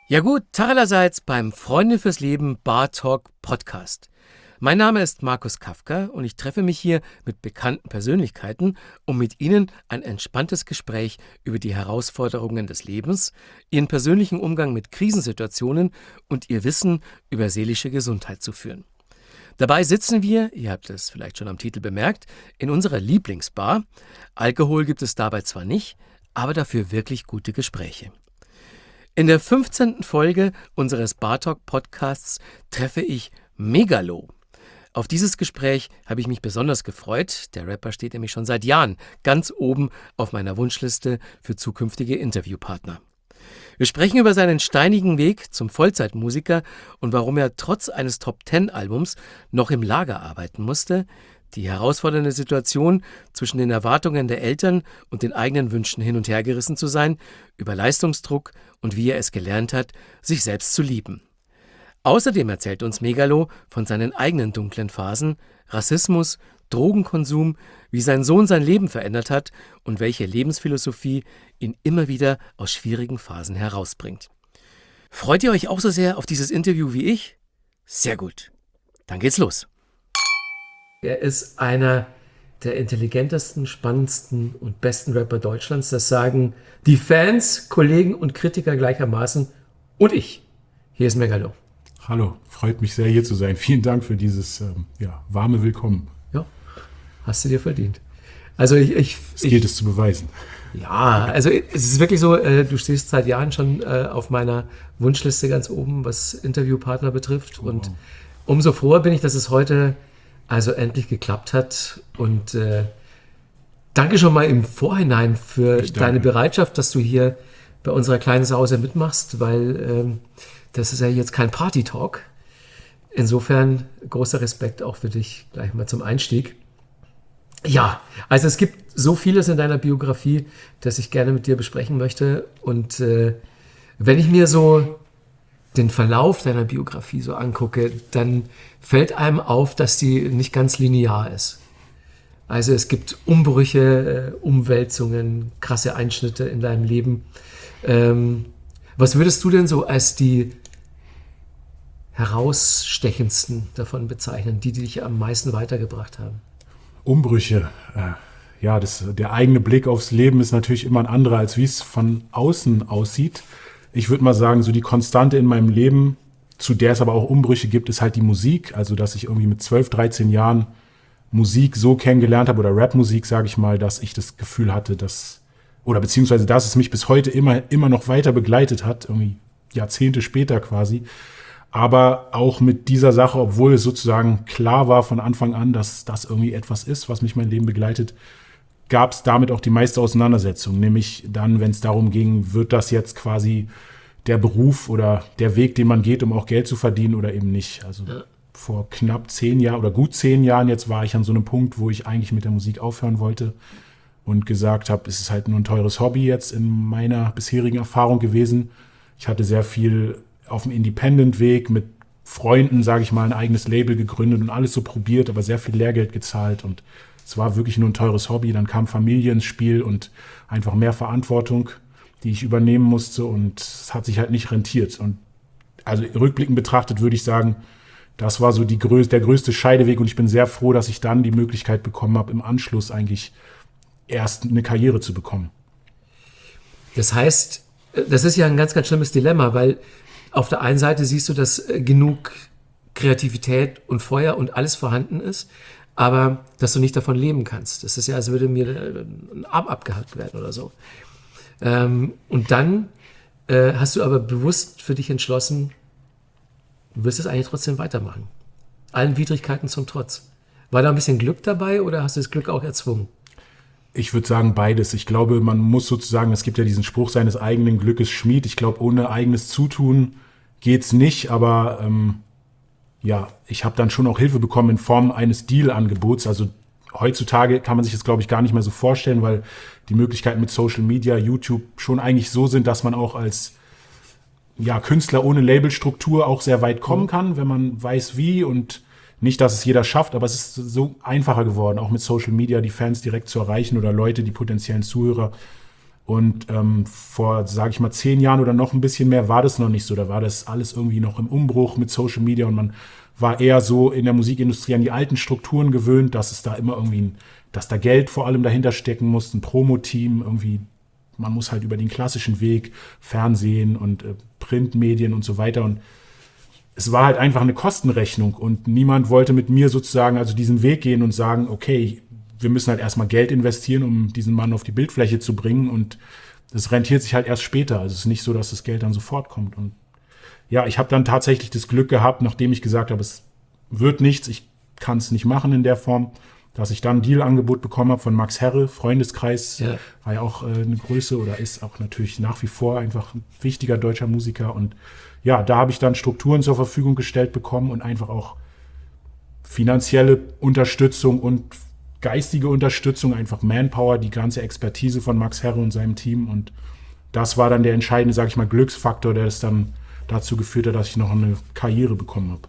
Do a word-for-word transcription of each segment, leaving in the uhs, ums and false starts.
Ja gut, Tag allerseits beim Freunde fürs Leben Bar Talk Podcast. Mein Name ist Markus Kafka und ich treffe mich hier mit bekannten Persönlichkeiten, um mit ihnen ein entspanntes Gespräch über die Herausforderungen des Lebens, ihren persönlichen Umgang mit Krisensituationen und ihr Wissen über seelische Gesundheit zu führen. Dabei sitzen wir, ihr habt es vielleicht schon am Titel bemerkt, in unserer Lieblingsbar. Alkohol gibt es dabei zwar nicht, aber dafür wirklich gute Gespräche. In der fünfzehnten Folge unseres Bar Talk Podcasts treffe ich Megalo. Auf dieses Gespräch habe ich mich besonders gefreut. Der Rapper steht nämlich schon seit Jahren ganz oben auf meiner Wunschliste für zukünftige Interviewpartner. Wir sprechen über seinen steinigen Weg zum Vollzeitmusiker und warum er trotz eines Top-Ten-Albums noch im Lager arbeiten musste, die herausfordernde Situation, zwischen den Erwartungen der Eltern und den eigenen Wünschen hin und her gerissen zu sein, über Leistungsdruck und wie er es gelernt hat, sich selbst zu lieben. Außerdem erzählt uns Megalo von seinen eigenen dunklen Phasen, Rassismus, Drogenkonsum, wie sein Sohn sein Leben verändert hat und welche Lebensphilosophie ihn immer wieder aus schwierigen Phasen herausbringt. Freut ihr euch auch so sehr auf dieses Interview wie ich? Sehr gut. Dann geht's los. Er ist einer der intelligentesten, spannendsten und besten Rapper Deutschlands. Das sagen die Fans, Kollegen und Kritiker gleichermaßen. Und ich. Hier ist Megalo. Hallo, freut mich sehr, hier zu sein. Vielen Dank für dieses ähm, ja, warme Willkommen. Ja, hast du dir verdient. Also ich, ich, es gilt es zu beweisen. Ja, also es ist wirklich so, äh, du stehst seit Jahren schon äh, auf meiner Wunschliste ganz oben, was Interviewpartner betrifft. Oh. Und umso froher bin ich, dass es heute also endlich geklappt hat. Und äh, danke schon mal im Vorhinein für deine Bereitschaft, dass du hier bei unserer kleinen Sause mitmachst, weil ähm, das ist ja jetzt kein Party-Talk. Insofern großer Respekt auch für dich gleich mal zum Einstieg. Ja, also es gibt so vieles in deiner Biografie, das ich gerne mit dir besprechen möchte. Und äh, wenn ich mir so den Verlauf deiner Biografie so angucke, dann fällt einem auf, dass die nicht ganz linear ist. Also es gibt Umbrüche, äh, Umwälzungen, krasse Einschnitte in deinem Leben. Ähm, was würdest du denn so als die herausstechendsten davon bezeichnen, die, die dich am meisten weitergebracht haben? Umbrüche. Äh, ja, das, der eigene Blick aufs Leben ist natürlich immer ein anderer, als wie es von außen aussieht. Ich würde mal sagen, so die Konstante in meinem Leben, zu der es aber auch Umbrüche gibt, ist halt die Musik. Also, dass ich irgendwie mit zwölf, dreizehn Jahren Musik so kennengelernt habe, oder Rapmusik, sage ich mal, dass ich das Gefühl hatte, dass, oder beziehungsweise, dass es mich bis heute immer, immer noch weiter begleitet hat, irgendwie Jahrzehnte später quasi. Aber auch mit dieser Sache, obwohl es sozusagen klar war von Anfang an, dass das irgendwie etwas ist, was mich mein Leben begleitet, gab es damit auch die meiste Auseinandersetzung. Nämlich dann, wenn es darum ging, wird das jetzt quasi der Beruf oder der Weg, den man geht, um auch Geld zu verdienen oder eben nicht. Also ja. Vor knapp zehn Jahren oder gut zehn Jahren jetzt war ich an so einem Punkt, wo ich eigentlich mit der Musik aufhören wollte und gesagt habe, es ist halt nur ein teures Hobby jetzt in meiner bisherigen Erfahrung gewesen. Ich hatte sehr viel auf dem Independent-Weg mit Freunden, sage ich mal, ein eigenes Label gegründet und alles so probiert, aber sehr viel Lehrgeld gezahlt und es war wirklich nur ein teures Hobby. Dann kam Familie ins Spiel und einfach mehr Verantwortung, die ich übernehmen musste und es hat sich halt nicht rentiert. Und also rückblickend betrachtet würde ich sagen, das war so die größ- der größte Scheideweg und ich bin sehr froh, dass ich dann die Möglichkeit bekommen habe, im Anschluss eigentlich erst eine Karriere zu bekommen. Das heißt, das ist ja ein ganz, ganz schlimmes Dilemma, weil auf der einen Seite siehst du, dass genug Kreativität und Feuer und alles vorhanden ist, aber dass du nicht davon leben kannst. Das ist ja, als würde mir ein Arm abgehackt werden oder so. Ähm, und dann äh, hast du aber bewusst für dich entschlossen, du wirst es eigentlich trotzdem weitermachen. Allen Widrigkeiten zum Trotz. War da ein bisschen Glück dabei oder hast du das Glück auch erzwungen? Ich würde sagen beides. Ich glaube, man muss sozusagen, es gibt ja diesen Spruch, seines eigenen Glückes Schmied. Ich glaube, ohne eigenes Zutun geht's nicht, aber ähm, ja, ich habe dann schon auch Hilfe bekommen in Form eines Deal-Angebots. Also heutzutage kann man sich das, glaube ich, gar nicht mehr so vorstellen, weil die Möglichkeiten mit Social Media, YouTube schon eigentlich so sind, dass man auch als ja, Künstler ohne Labelstruktur auch sehr weit kommen kann, wenn man weiß wie und nicht, dass es jeder schafft, aber es ist so einfacher geworden, auch mit Social Media die Fans direkt zu erreichen oder Leute, die potenziellen Zuhörer. Und ähm, vor, sage ich mal, zehn Jahren oder noch ein bisschen mehr war das noch nicht so. Da war das alles irgendwie noch im Umbruch mit Social Media und man war eher so in der Musikindustrie an die alten Strukturen gewöhnt, dass es da immer irgendwie, ein, dass da Geld vor allem dahinter stecken muss, ein Promo-Team, irgendwie, man muss halt über den klassischen Weg, Fernsehen und äh, Printmedien und so weiter. Und es war halt einfach eine Kostenrechnung und niemand wollte mit mir sozusagen also diesen Weg gehen und sagen, okay, wir müssen halt erstmal Geld investieren, um diesen Mann auf die Bildfläche zu bringen und das rentiert sich halt erst später. Also es ist nicht so, dass das Geld dann sofort kommt. Und ja, ich habe dann tatsächlich das Glück gehabt, nachdem ich gesagt habe, es wird nichts, ich kann es nicht machen in der Form, dass ich dann ein Deal-Angebot bekommen habe von Max Herre, Freundeskreis, ja. War ja auch äh, eine Größe oder ist auch natürlich nach wie vor einfach ein wichtiger deutscher Musiker. Und ja, da habe ich dann Strukturen zur Verfügung gestellt bekommen und einfach auch finanzielle Unterstützung und geistige Unterstützung, einfach Manpower, die ganze Expertise von Max Herre und seinem Team. Und das war dann der entscheidende, sage ich mal, Glücksfaktor, der es dann dazu geführt hat, dass ich noch eine Karriere bekommen habe.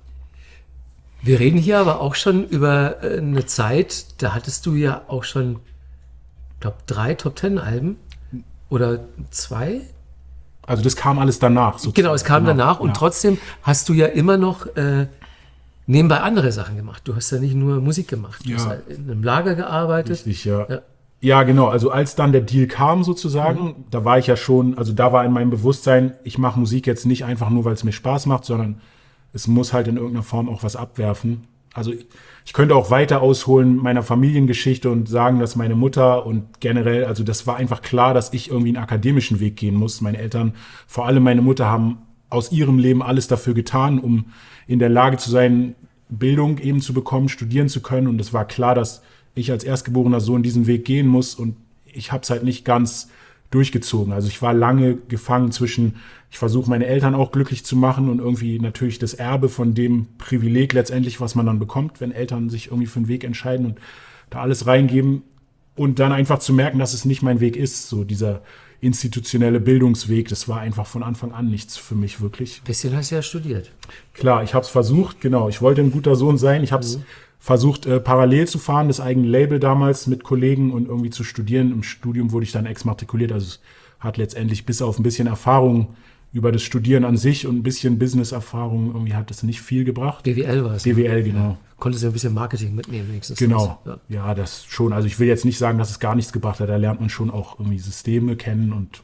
Wir reden hier aber auch schon über eine Zeit, da hattest du ja auch schon, ich glaube, drei Top-Ten-Alben oder zwei? Also das kam alles danach. Sozusagen. Genau, es kam genau. danach und ja. Trotzdem hast du ja immer noch äh, nebenbei andere Sachen gemacht. Du hast ja nicht nur Musik gemacht, du ja. hast halt in einem Lager gearbeitet. Richtig, ja. ja. Ja, genau. Also als dann der Deal kam sozusagen, mhm. da war ich ja schon, also da war in meinem Bewusstsein, ich mache Musik jetzt nicht einfach nur, weil es mir Spaß macht, sondern es muss halt in irgendeiner Form auch was abwerfen. Also ich könnte auch weiter ausholen meiner Familiengeschichte und sagen, dass meine Mutter und generell, also das war einfach klar, dass ich irgendwie einen akademischen Weg gehen muss. Meine Eltern, vor allem meine Mutter, haben aus ihrem Leben alles dafür getan, um in der Lage zu sein, Bildung eben zu bekommen, studieren zu können. Und es war klar, dass ich als erstgeborener Sohn diesen Weg gehen muss und ich habe es halt nicht ganz durchgezogen. Also ich war lange gefangen zwischen, ich versuche meine Eltern auch glücklich zu machen und irgendwie natürlich das Erbe von dem Privileg letztendlich, was man dann bekommt, wenn Eltern sich irgendwie für einen Weg entscheiden und da alles reingeben und dann einfach zu merken, dass es nicht mein Weg ist, so dieser institutionelle Bildungsweg, das war einfach von Anfang an nichts für mich wirklich. Bisschen hast du ja studiert. Klar, ich habe es versucht, genau, ich wollte ein guter Sohn sein, ich habe es mhm. versucht, äh, parallel zu fahren, das eigene Label damals mit Kollegen und irgendwie zu studieren. Im Studium wurde ich dann exmatrikuliert, also es hat letztendlich bis auf ein bisschen Erfahrung über das Studieren an sich und ein bisschen Business-Erfahrung, irgendwie hat das nicht viel gebracht. D W L war es. D W L, genau. Ja. Konntest du ein bisschen Marketing mitnehmen wenigstens. Genau, ja. ja, das schon. Also ich will jetzt nicht sagen, dass es gar nichts gebracht hat, da lernt man schon auch irgendwie Systeme kennen und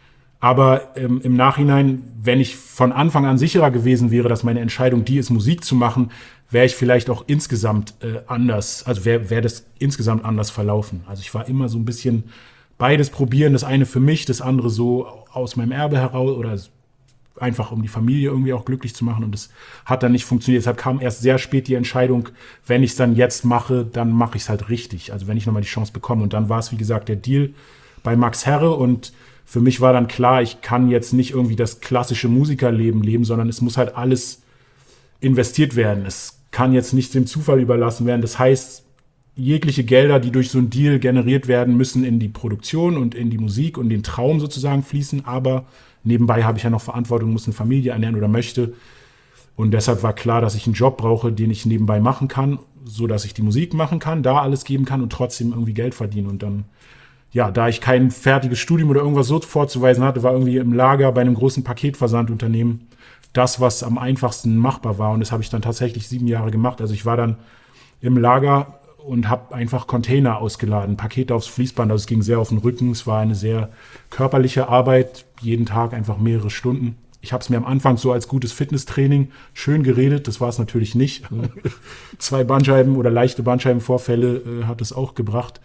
aber ähm, im Nachhinein, wenn ich von Anfang an sicherer gewesen wäre, dass meine Entscheidung die ist, Musik zu machen, wäre ich vielleicht auch insgesamt äh, anders, also wäre wär das insgesamt anders verlaufen. Also ich war immer so ein bisschen beides probieren, das eine für mich, das andere so aus meinem Erbe heraus oder einfach um die Familie irgendwie auch glücklich zu machen und das hat dann nicht funktioniert. Deshalb kam erst sehr spät die Entscheidung, wenn ich es dann jetzt mache, dann mache ich es halt richtig. Also wenn ich nochmal die Chance bekomme und dann war es, wie gesagt, der Deal bei Max Herre und für mich war dann klar, ich kann jetzt nicht irgendwie das klassische Musikerleben leben, sondern es muss halt alles investiert werden. Es kann jetzt nicht dem Zufall überlassen werden. Das heißt, jegliche Gelder, die durch so einen Deal generiert werden, müssen in die Produktion und in die Musik und den Traum sozusagen fließen. Aber nebenbei habe ich ja noch Verantwortung, muss eine Familie ernähren oder möchte. Und deshalb war klar, dass ich einen Job brauche, den ich nebenbei machen kann, so dass ich die Musik machen kann, da alles geben kann und trotzdem irgendwie Geld verdienen. Und dann, ja, da ich kein fertiges Studium oder irgendwas so vorzuweisen hatte, war irgendwie im Lager bei einem großen Paketversandunternehmen das, was am einfachsten machbar war. Und das habe ich dann tatsächlich sieben Jahre gemacht. Also ich war dann im Lager und habe einfach Container ausgeladen, Pakete aufs Fließband. Also es ging sehr auf den Rücken. Es war eine sehr körperliche Arbeit, jeden Tag einfach mehrere Stunden. Ich habe es mir am Anfang so als gutes Fitnesstraining schön geredet. Das war es natürlich nicht. Mhm. Zwei Bandscheiben oder leichte Bandscheibenvorfälle äh, hat es auch gebracht.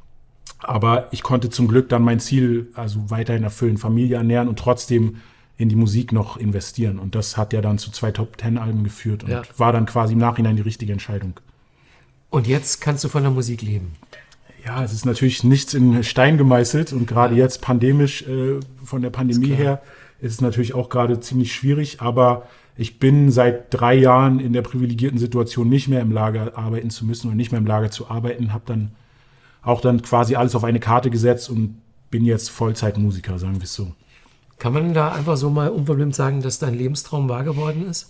Aber ich konnte zum Glück dann mein Ziel also weiterhin erfüllen, Familie ernähren und trotzdem in die Musik noch investieren. Und das hat ja dann zu zwei Top-Ten-Alben geführt und ja. war dann quasi im Nachhinein die richtige Entscheidung. Und jetzt kannst du von der Musik leben? Ja, es ist natürlich nichts in Stein gemeißelt und gerade ja. jetzt pandemisch, äh, von der Pandemie ist her, ist es natürlich auch gerade ziemlich schwierig. Aber ich bin seit drei Jahren in der privilegierten Situation, nicht mehr im Lager arbeiten zu müssen und nicht mehr im Lager zu arbeiten. Habe dann auch dann quasi alles auf eine Karte gesetzt und bin jetzt Vollzeitmusiker, sagen wir es so. Kann man da einfach so mal unverblümt sagen, dass dein Lebenstraum wahr geworden ist?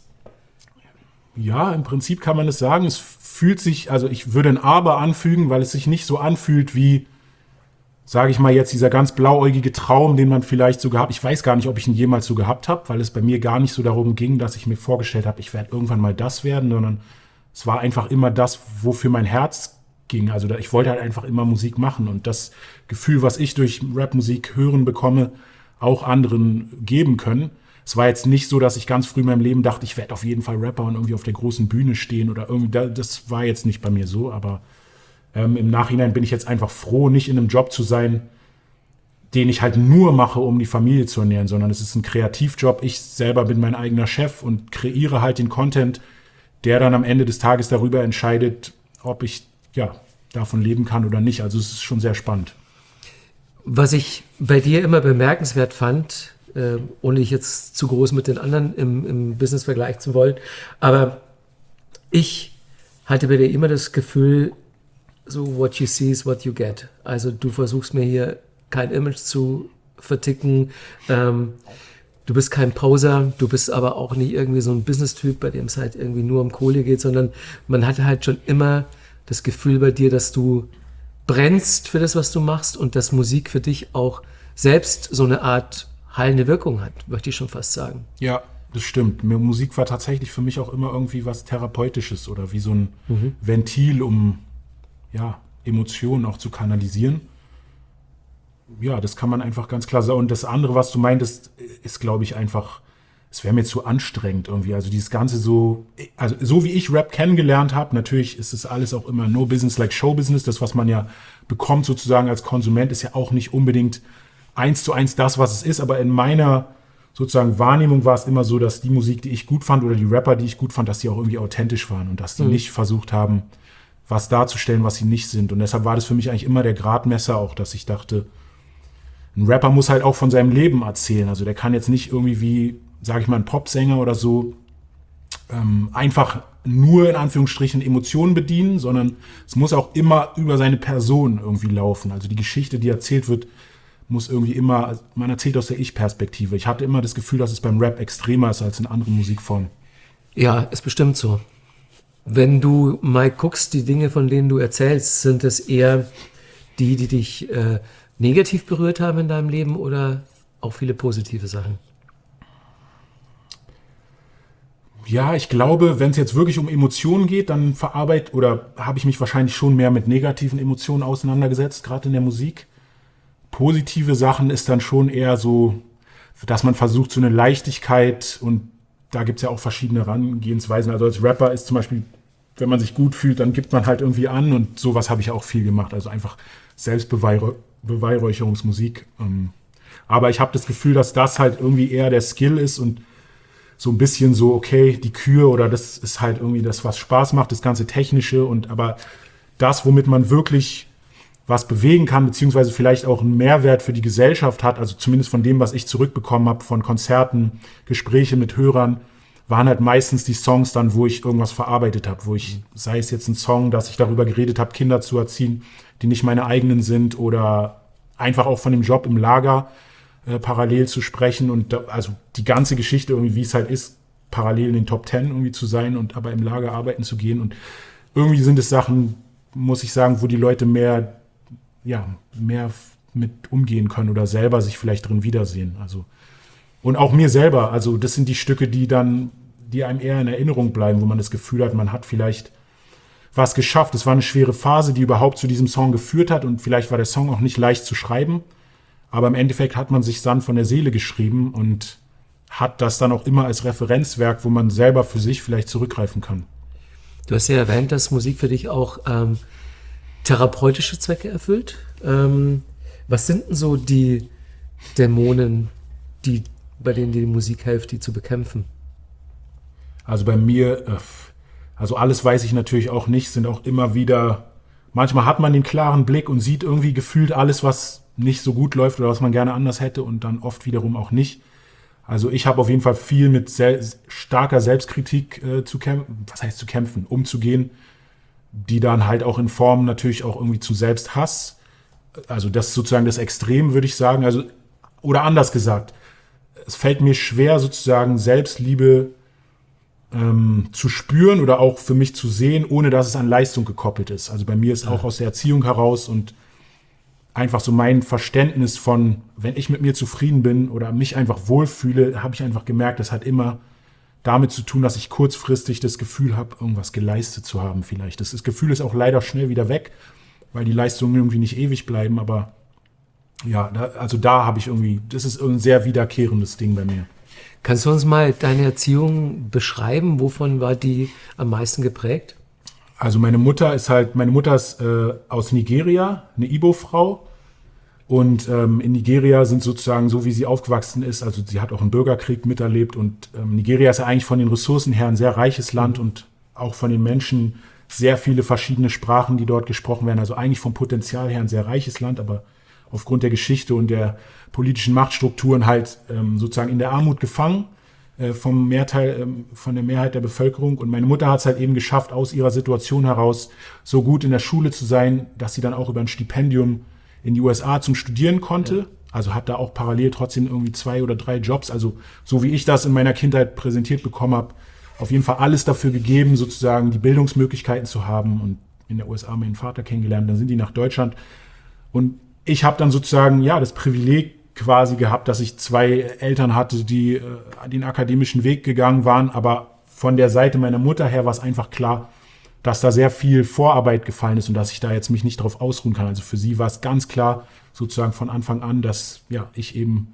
Ja, im Prinzip kann man es sagen. Es fühlt sich, also ich würde ein Aber anfügen, weil es sich nicht so anfühlt wie sage ich mal jetzt, dieser ganz blauäugige Traum, den man vielleicht so gehabt, ich weiß gar nicht, ob ich ihn jemals so gehabt habe, weil es bei mir gar nicht so darum ging, dass ich mir vorgestellt habe, ich werde irgendwann mal das werden, sondern es war einfach immer das, wofür mein Herz ging. Also ich wollte halt einfach immer Musik machen und das Gefühl, was ich durch Rapmusik hören bekomme, auch anderen geben können. Es war jetzt nicht so, dass ich ganz früh in meinem Leben dachte, ich werde auf jeden Fall Rapper und irgendwie auf der großen Bühne stehen oder irgendwie, das war jetzt nicht bei mir so, aber ähm, im Nachhinein bin ich jetzt einfach froh, nicht in einem Job zu sein, den ich halt nur mache, um die Familie zu ernähren, sondern es ist ein Kreativjob. Ich selber bin mein eigener Chef und kreiere halt den Content, der dann am Ende des Tages darüber entscheidet, ob ich ja davon leben kann oder nicht. Also es ist schon sehr spannend. Was ich bei dir immer bemerkenswert fand, äh, ohne dich jetzt zu groß mit den anderen im, im Business vergleichen zu wollen, aber ich hatte bei dir immer das Gefühl, so what you see is what you get. Also du versuchst mir hier kein Image zu verticken, ähm, du bist kein Poser, du bist aber auch nicht irgendwie so ein Business-Typ, bei dem es halt irgendwie nur um Kohle geht, sondern man hatte halt schon immer das Gefühl bei dir, dass du brennst für das, was du machst und dass Musik für dich auch selbst so eine Art heilende Wirkung hat, möchte ich schon fast sagen. Ja, das stimmt. Musik war tatsächlich für mich auch immer irgendwie was Therapeutisches oder wie so ein mhm. Ventil, um ja, Emotionen auch zu kanalisieren. Ja, das kann man einfach ganz klar sagen. Und das andere, was du meintest, ist, glaube ich, einfach, es wäre mir zu anstrengend irgendwie. Also dieses Ganze so, also so wie ich Rap kennengelernt habe, natürlich ist es alles auch immer no business like show business. Das, was man ja bekommt sozusagen als Konsument, ist ja auch nicht unbedingt eins zu eins das, was es ist. Aber in meiner sozusagen Wahrnehmung war es immer so, dass die Musik, die ich gut fand oder die Rapper, die ich gut fand, dass die auch irgendwie authentisch waren und dass die mhm. nicht versucht haben, was darzustellen, was sie nicht sind. Und deshalb war das für mich eigentlich immer der Gradmesser auch, dass ich dachte, ein Rapper muss halt auch von seinem Leben erzählen. Also der kann jetzt nicht irgendwie wie, sage ich mal, ein Popsänger oder so ähm, einfach nur in Anführungsstrichen Emotionen bedienen, sondern es muss auch immer über seine Person irgendwie laufen. Also die Geschichte, die erzählt wird, muss irgendwie immer, man erzählt aus der Ich-Perspektive. Ich hatte immer das Gefühl, dass es beim Rap extremer ist als in anderen Musikformen. Ja, ist bestimmt so. Wenn du mal guckst, die Dinge, von denen du erzählst, sind es eher die, die dich äh, negativ berührt haben in deinem Leben oder auch viele positive Sachen? Ja, ich glaube, wenn es jetzt wirklich um Emotionen geht, dann verarbeite oder habe ich mich wahrscheinlich schon mehr mit negativen Emotionen auseinandergesetzt, gerade in der Musik. Positive Sachen ist dann schon eher so, dass man versucht, so eine Leichtigkeit, und da gibt es ja auch verschiedene Herangehensweisen. Also als Rapper ist zum Beispiel, wenn man sich gut fühlt, dann gibt man halt irgendwie an, und sowas habe ich auch viel gemacht. Also einfach Selbstbeweihräucherungsmusik. Aber ich habe das Gefühl, dass das halt irgendwie eher der Skill ist und so ein bisschen so, okay, die Kür oder das ist halt irgendwie das, was Spaß macht, das ganze Technische, und aber das, womit man wirklich was bewegen kann, beziehungsweise vielleicht auch einen Mehrwert für die Gesellschaft hat, also zumindest von dem, was ich zurückbekommen habe, von Konzerten, Gespräche mit Hörern, waren halt meistens die Songs dann, wo ich irgendwas verarbeitet habe, wo ich, sei es jetzt ein Song, dass ich darüber geredet habe, Kinder zu erziehen, die nicht meine eigenen sind, oder einfach auch von dem Job im Lager äh, parallel zu sprechen, und da, also die ganze Geschichte irgendwie, wie es halt ist, parallel in den Top Ten irgendwie zu sein und aber im Lager arbeiten zu gehen, und irgendwie sind es Sachen, muss ich sagen, wo die Leute mehr ja, mehr mit umgehen können oder selber sich vielleicht drin wiedersehen. Also, und auch mir selber, also das sind die Stücke, die dann, die einem eher in Erinnerung bleiben, wo man das Gefühl hat, man hat vielleicht was geschafft. Es war eine schwere Phase, die überhaupt zu diesem Song geführt hat, und vielleicht war der Song auch nicht leicht zu schreiben, aber im Endeffekt hat man sich dann von der Seele geschrieben und hat das dann auch immer als Referenzwerk, wo man selber für sich vielleicht zurückgreifen kann. Du hast ja erwähnt, dass Musik für dich auch ähm therapeutische Zwecke erfüllt. Ähm, was sind denn so die Dämonen, die, bei denen dir die Musik hilft, die zu bekämpfen? Also bei mir, also alles weiß ich natürlich auch nicht, sind auch immer wieder, manchmal hat man den klaren Blick und sieht irgendwie gefühlt alles, was nicht so gut läuft oder was man gerne anders hätte, und dann oft wiederum auch nicht. Also ich habe auf jeden Fall viel mit sehr starker Selbstkritik äh, zu kämpfen, was heißt zu kämpfen, umzugehen, die dann halt auch in Form natürlich auch irgendwie zu Selbsthass, also das ist sozusagen das Extrem, würde ich sagen, also, oder anders gesagt, es fällt mir schwer, sozusagen Selbstliebe ähm, zu spüren oder auch für mich zu sehen, ohne dass es an Leistung gekoppelt ist. Also bei mir ist auch aus der Erziehung heraus, und einfach so mein Verständnis von, wenn ich mit mir zufrieden bin oder mich einfach wohlfühle, habe ich einfach gemerkt, das hat immer damit zu tun, dass ich kurzfristig das Gefühl habe, irgendwas geleistet zu haben vielleicht. Das, das Gefühl ist auch leider schnell wieder weg, weil die Leistungen irgendwie nicht ewig bleiben, aber ja, da, also da habe ich irgendwie, das ist ein sehr wiederkehrendes Ding bei mir. Kannst du uns mal deine Erziehung beschreiben? Wovon war die am meisten geprägt? Also meine Mutter ist halt, meine Mutter ist äh, aus Nigeria, eine Ibo-Frau. Und ähm, in Nigeria sind sozusagen so, wie sie aufgewachsen ist, also sie hat auch einen Bürgerkrieg miterlebt. Und ähm, Nigeria ist ja eigentlich von den Ressourcen her ein sehr reiches Land und auch von den Menschen sehr viele verschiedene Sprachen, die dort gesprochen werden. Also eigentlich vom Potenzial her ein sehr reiches Land, aber aufgrund der Geschichte und der politischen Machtstrukturen halt ähm, sozusagen in der Armut gefangen äh, vom Mehrteil, ähm, von der Mehrheit der Bevölkerung. Und meine Mutter hat es halt eben geschafft, aus ihrer Situation heraus so gut in der Schule zu sein, dass sie dann auch über ein Stipendium in die U S A zum Studieren konnte. Ja. Also hat da auch parallel trotzdem irgendwie zwei oder drei Jobs. Also so wie ich das in meiner Kindheit präsentiert bekommen habe, auf jeden Fall alles dafür gegeben, sozusagen die Bildungsmöglichkeiten zu haben. Und in der U S A meinen Vater kennengelernt, dann sind die nach Deutschland. Und ich habe dann sozusagen ja das Privileg quasi gehabt, dass ich zwei Eltern hatte, die äh, den akademischen Weg gegangen waren. Aber von der Seite meiner Mutter her war es einfach klar, dass da sehr viel Vorarbeit gefallen ist und dass ich da jetzt mich nicht drauf ausruhen kann. Also für sie war es ganz klar sozusagen von Anfang an, dass ja ich eben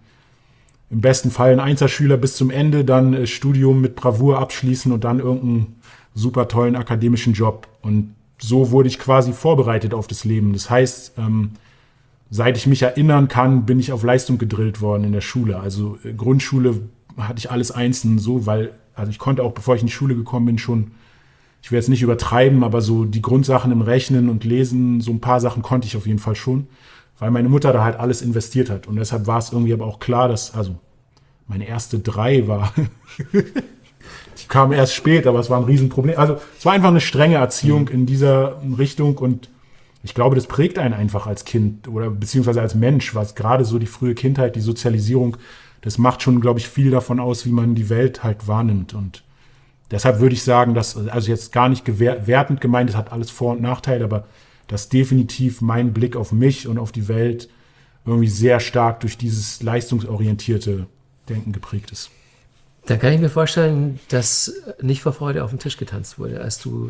im besten Fall ein Einzelschüler bis zum Ende, dann äh, Studium mit Bravour abschließen und dann irgendeinen super tollen akademischen Job. Und so wurde ich quasi vorbereitet auf das Leben. Das heißt, ähm, seit ich mich erinnern kann, bin ich auf Leistung gedrillt worden in der Schule. Also äh, Grundschule hatte ich alles einzeln so, weil, also ich konnte auch, bevor ich in die Schule gekommen bin, schon, ich will jetzt nicht übertreiben, aber so die Grundsachen im Rechnen und Lesen, so ein paar Sachen konnte ich auf jeden Fall schon, weil meine Mutter da halt alles investiert hat. Und deshalb war es irgendwie aber auch klar, dass, also meine erste drei war, die kam erst spät, aber es war ein Riesenproblem. Also es war einfach eine strenge Erziehung in dieser Richtung und ich glaube, das prägt einen einfach als Kind oder beziehungsweise als Mensch, was gerade so die frühe Kindheit, die Sozialisierung, das macht schon, glaube ich, viel davon aus, wie man die Welt halt wahrnimmt. Und deshalb würde ich sagen, dass, also jetzt gar nicht gewer- wertend gemeint, das hat alles Vor- und Nachteile, aber dass definitiv mein Blick auf mich und auf die Welt irgendwie sehr stark durch dieses leistungsorientierte Denken geprägt ist. Da kann ich mir vorstellen, dass nicht vor Freude auf den Tisch getanzt wurde, als du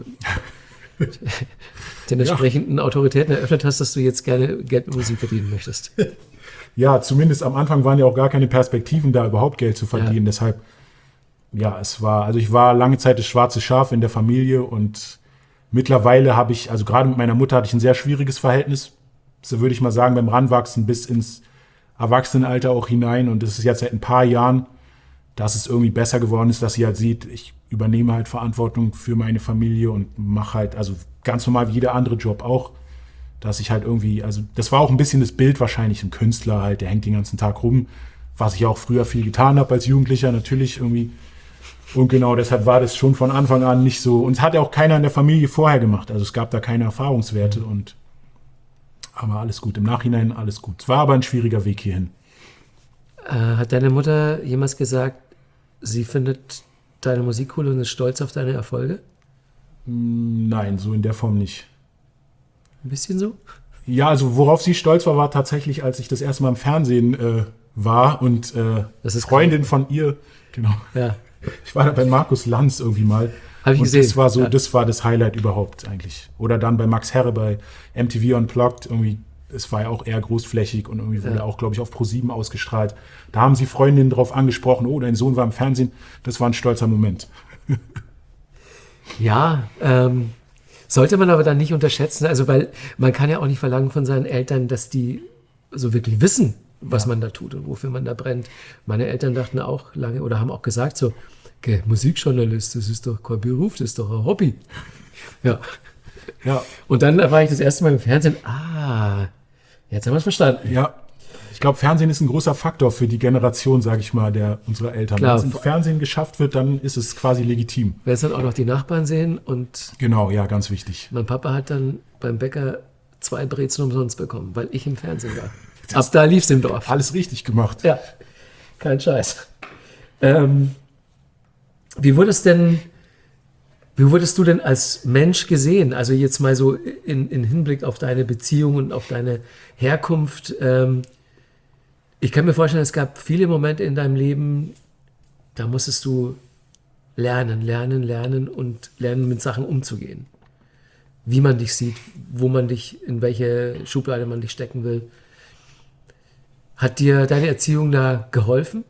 den entsprechenden ja. Autoritäten eröffnet hast, dass du jetzt gerne Geld mit Musik verdienen möchtest. Ja, zumindest am Anfang waren ja auch gar keine Perspektiven da, überhaupt Geld zu verdienen. Ja. Deshalb, ja, es war, also ich war lange Zeit das schwarze Schaf in der Familie und mittlerweile habe ich, also gerade mit meiner Mutter hatte ich ein sehr schwieriges Verhältnis, so würde ich mal sagen, beim Ranwachsen bis ins Erwachsenenalter auch hinein. Und das ist jetzt seit ein paar Jahren, dass es irgendwie besser geworden ist, dass sie halt sieht, ich übernehme halt Verantwortung für meine Familie und mache halt, also ganz normal wie jeder andere Job auch, dass ich halt irgendwie, also das war auch ein bisschen das Bild wahrscheinlich, ein Künstler halt, der hängt den ganzen Tag rum, was ich auch früher viel getan habe als Jugendlicher, natürlich irgendwie. Und genau deshalb war das schon von Anfang an nicht so, und es hat ja auch keiner in der Familie vorher gemacht, also es gab da keine Erfahrungswerte und aber alles gut, im Nachhinein alles gut. Es war aber ein schwieriger Weg hierhin. Äh, hat deine Mutter jemals gesagt, sie findet deine Musik cool und ist stolz auf deine Erfolge? Nein, so in der Form nicht. Ein bisschen so? Ja, also worauf sie stolz war, war tatsächlich, als ich das erste Mal im Fernsehen äh, war und äh, das ist Freundin von ihr, genau. Ja. Ich war da bei Markus Lanz irgendwie mal. Habe ich und gesehen. Das war so, ja. das war das Highlight überhaupt eigentlich. Oder dann bei Max Herre bei M T V Unplugged irgendwie. Es war ja auch eher großflächig und irgendwie wurde ja. auch, glaube ich, auf ProSieben ausgestrahlt. Da haben sie Freundinnen drauf angesprochen, oh, dein Sohn war im Fernsehen. Das war ein stolzer Moment. Ja, ähm, sollte man aber dann nicht unterschätzen. Also, weil man kann ja auch nicht verlangen von seinen Eltern, dass die so wirklich wissen, was ja. man da tut und wofür man da brennt. Meine Eltern dachten auch lange oder haben auch gesagt so, okay, Musikjournalist, das ist doch kein Beruf, das ist doch ein Hobby. Ja. Ja. Und dann war ich das erste Mal im Fernsehen, ah, jetzt haben wir es verstanden. Ja, ich glaube, Fernsehen ist ein großer Faktor für die Generation, sage ich mal, der unserer Eltern. Wenn es im Fernsehen geschafft wird, dann ist es quasi legitim. Wenn es dann auch noch die Nachbarn sehen und... Genau, ja, ganz wichtig. Mein Papa hat dann beim Bäcker zwei Brezen umsonst bekommen, weil ich im Fernsehen war. Ab da lief es im Dorf. Alles richtig gemacht. Ja, kein Scheiß. Ähm, wie wurde es denn... Wie wurdest du denn als Mensch gesehen? Also jetzt mal so in, in Hinblick auf deine Beziehung und auf deine Herkunft. Ähm, ich kann mir vorstellen, es gab viele Momente in deinem Leben, da musstest du lernen, lernen, lernen und lernen, mit Sachen umzugehen. Wie man dich sieht, wo man dich, in welche Schublade man dich stecken will. Hat dir deine Erziehung da geholfen?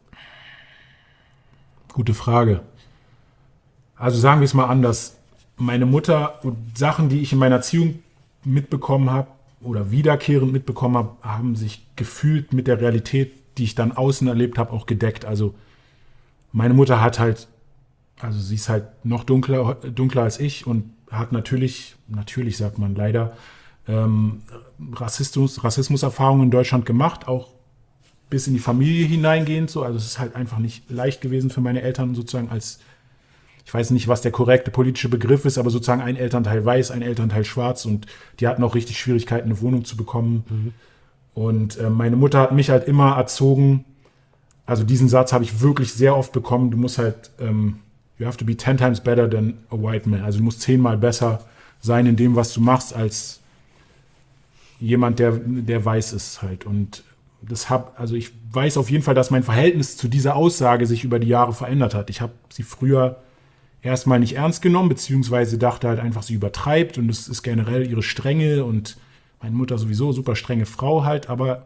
Gute Frage. Also sagen wir es mal anders. Meine Mutter und Sachen, die ich in meiner Erziehung mitbekommen habe oder wiederkehrend mitbekommen habe, haben sich gefühlt mit der Realität, die ich dann außen erlebt habe, auch gedeckt. Also meine Mutter hat halt, also sie ist halt noch dunkler, dunkler als ich und hat natürlich, natürlich sagt man leider, ähm, Rassismus, Rassismuserfahrungen in Deutschland gemacht, auch bis in die Familie hineingehend. So. Also es ist halt einfach nicht leicht gewesen für meine Eltern sozusagen als, ich weiß nicht, was der korrekte politische Begriff ist, aber sozusagen ein Elternteil weiß, ein Elternteil schwarz und die hatten auch richtig Schwierigkeiten, eine Wohnung zu bekommen. Mhm. Und äh, meine Mutter hat mich halt immer erzogen, also diesen Satz habe ich wirklich sehr oft bekommen, du musst halt, ähm, you have to be ten times better than a white man. Also du musst zehnmal besser sein in dem, was du machst, als jemand, der, der weiß ist halt. Und das hab, also ich weiß auf jeden Fall, dass mein Verhältnis zu dieser Aussage sich über die Jahre verändert hat. Ich habe sie früher erstmal nicht ernst genommen, beziehungsweise dachte halt einfach, sie übertreibt und es ist generell ihre Strenge und meine Mutter sowieso, super strenge Frau halt, aber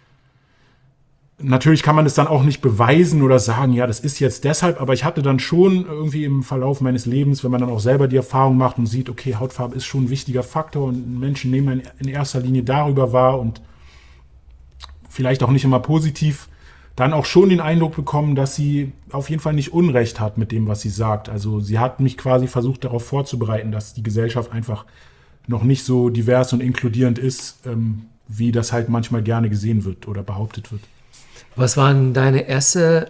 natürlich kann man es dann auch nicht beweisen oder sagen, ja, das ist jetzt deshalb, aber ich hatte dann schon irgendwie im Verlauf meines Lebens, wenn man dann auch selber die Erfahrung macht und sieht, okay, Hautfarbe ist schon ein wichtiger Faktor und Menschen nehmen einen in erster Linie darüber wahr und vielleicht auch nicht immer positiv, dann auch schon den Eindruck bekommen, dass sie auf jeden Fall nicht Unrecht hat mit dem, was sie sagt. Also sie hat mich quasi versucht, darauf vorzubereiten, dass die Gesellschaft einfach noch nicht so divers und inkludierend ist, ähm, wie das halt manchmal gerne gesehen wird oder behauptet wird. Was war denn deine erste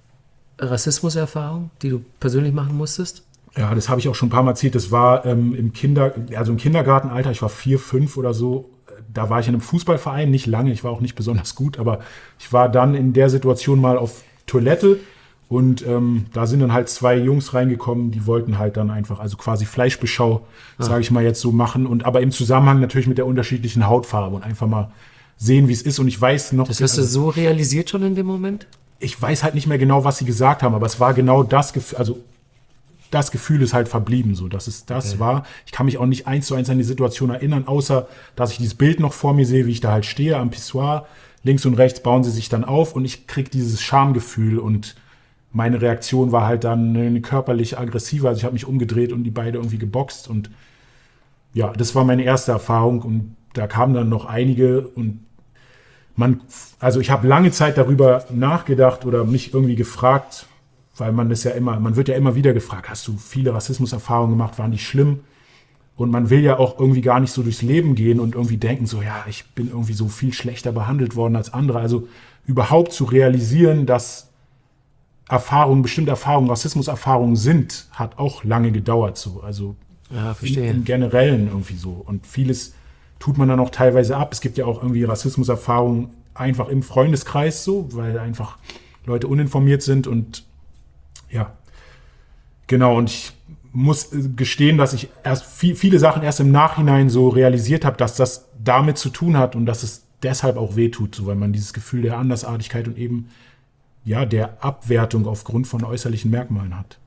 Rassismuserfahrung, die du persönlich machen musstest? Ja, das habe ich auch schon ein paar Mal erzählt. Das war ähm, im Kinder, also im Kindergartenalter, ich war vier, fünf oder so. Da war ich in einem Fußballverein, nicht lange, ich war auch nicht besonders gut, aber ich war dann in der Situation mal auf Toilette und ähm, da sind dann halt zwei Jungs reingekommen, die wollten halt dann einfach, also quasi Fleischbeschau, ah. sage ich mal jetzt so machen, und aber im Zusammenhang natürlich mit der unterschiedlichen Hautfarbe und einfach mal sehen, wie es ist. Und ich weiß noch... Das hast du so realisiert schon in dem Moment? Ich weiß halt nicht mehr genau, was sie gesagt haben, aber es war genau das Gefühl, also das Gefühl ist halt verblieben, so dass es das okay. war. Ich kann mich auch nicht eins zu eins an die Situation erinnern, außer dass ich dieses Bild noch vor mir sehe, wie ich da halt stehe am Pissoir. Links und rechts bauen sie sich dann auf und ich kriege dieses Schamgefühl und meine Reaktion war halt dann körperlich aggressiver. Also ich habe mich umgedreht und die beide irgendwie geboxt und ja, das war meine erste Erfahrung und da kamen dann noch einige und man, also ich habe lange Zeit darüber nachgedacht oder mich irgendwie gefragt, weil man das ja immer, man wird ja immer wieder gefragt, hast du viele Rassismuserfahrungen gemacht, waren die schlimm? Und man will ja auch irgendwie gar nicht so durchs Leben gehen und irgendwie denken so, ja, ich bin irgendwie so viel schlechter behandelt worden als andere. Also überhaupt zu realisieren, dass Erfahrungen, bestimmte Erfahrungen, Rassismuserfahrungen sind, hat auch lange gedauert so. Also ja, verstehe. Im Generellen irgendwie so. Und vieles tut man dann auch teilweise ab. Es gibt ja auch irgendwie Rassismuserfahrungen einfach im Freundeskreis so, weil einfach Leute uninformiert sind und ja, genau. Und ich muss gestehen, dass ich erst viel, viele Sachen erst im Nachhinein so realisiert habe, dass das damit zu tun hat und dass es deshalb auch wehtut, so, weil man dieses Gefühl der Andersartigkeit und eben ja der Abwertung aufgrund von äußerlichen Merkmalen hat.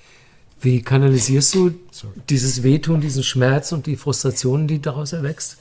Wie kanalisierst du Sorry. dieses Wehtun, diesen Schmerz und die Frustration, die daraus erwächst?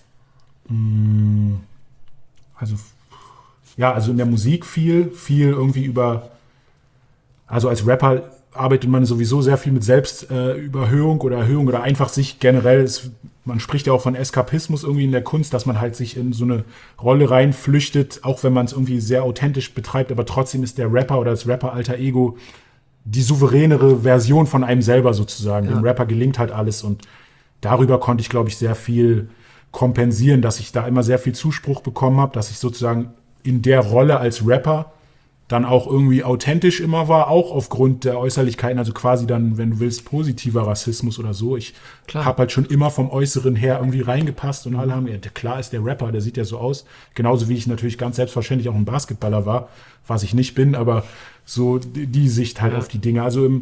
Also ja, also in der Musik viel, viel irgendwie über, also als Rapper arbeitet man sowieso sehr viel mit Selbstüberhöhung äh, oder Erhöhung oder einfach sich generell, es, man spricht ja auch von Eskapismus irgendwie in der Kunst, dass man halt sich in so eine Rolle reinflüchtet, auch wenn man es irgendwie sehr authentisch betreibt, aber trotzdem ist der Rapper oder das Rapper-Alter-Ego die souveränere Version von einem selber sozusagen. Ja. Dem Rapper gelingt halt alles und darüber konnte ich, glaube ich, sehr viel kompensieren, dass ich da immer sehr viel Zuspruch bekommen habe, dass ich sozusagen in der Rolle als Rapper dann auch irgendwie authentisch immer war, auch aufgrund der Äußerlichkeiten, also quasi dann, wenn du willst, positiver Rassismus oder so. Ich habe halt schon immer vom Äußeren her irgendwie reingepasst und alle haben, ja, klar ist der Rapper, der sieht ja so aus. Genauso wie ich natürlich ganz selbstverständlich auch ein Basketballer war, was ich nicht bin, aber so die, die Sicht halt ja. auf die Dinge. Also im,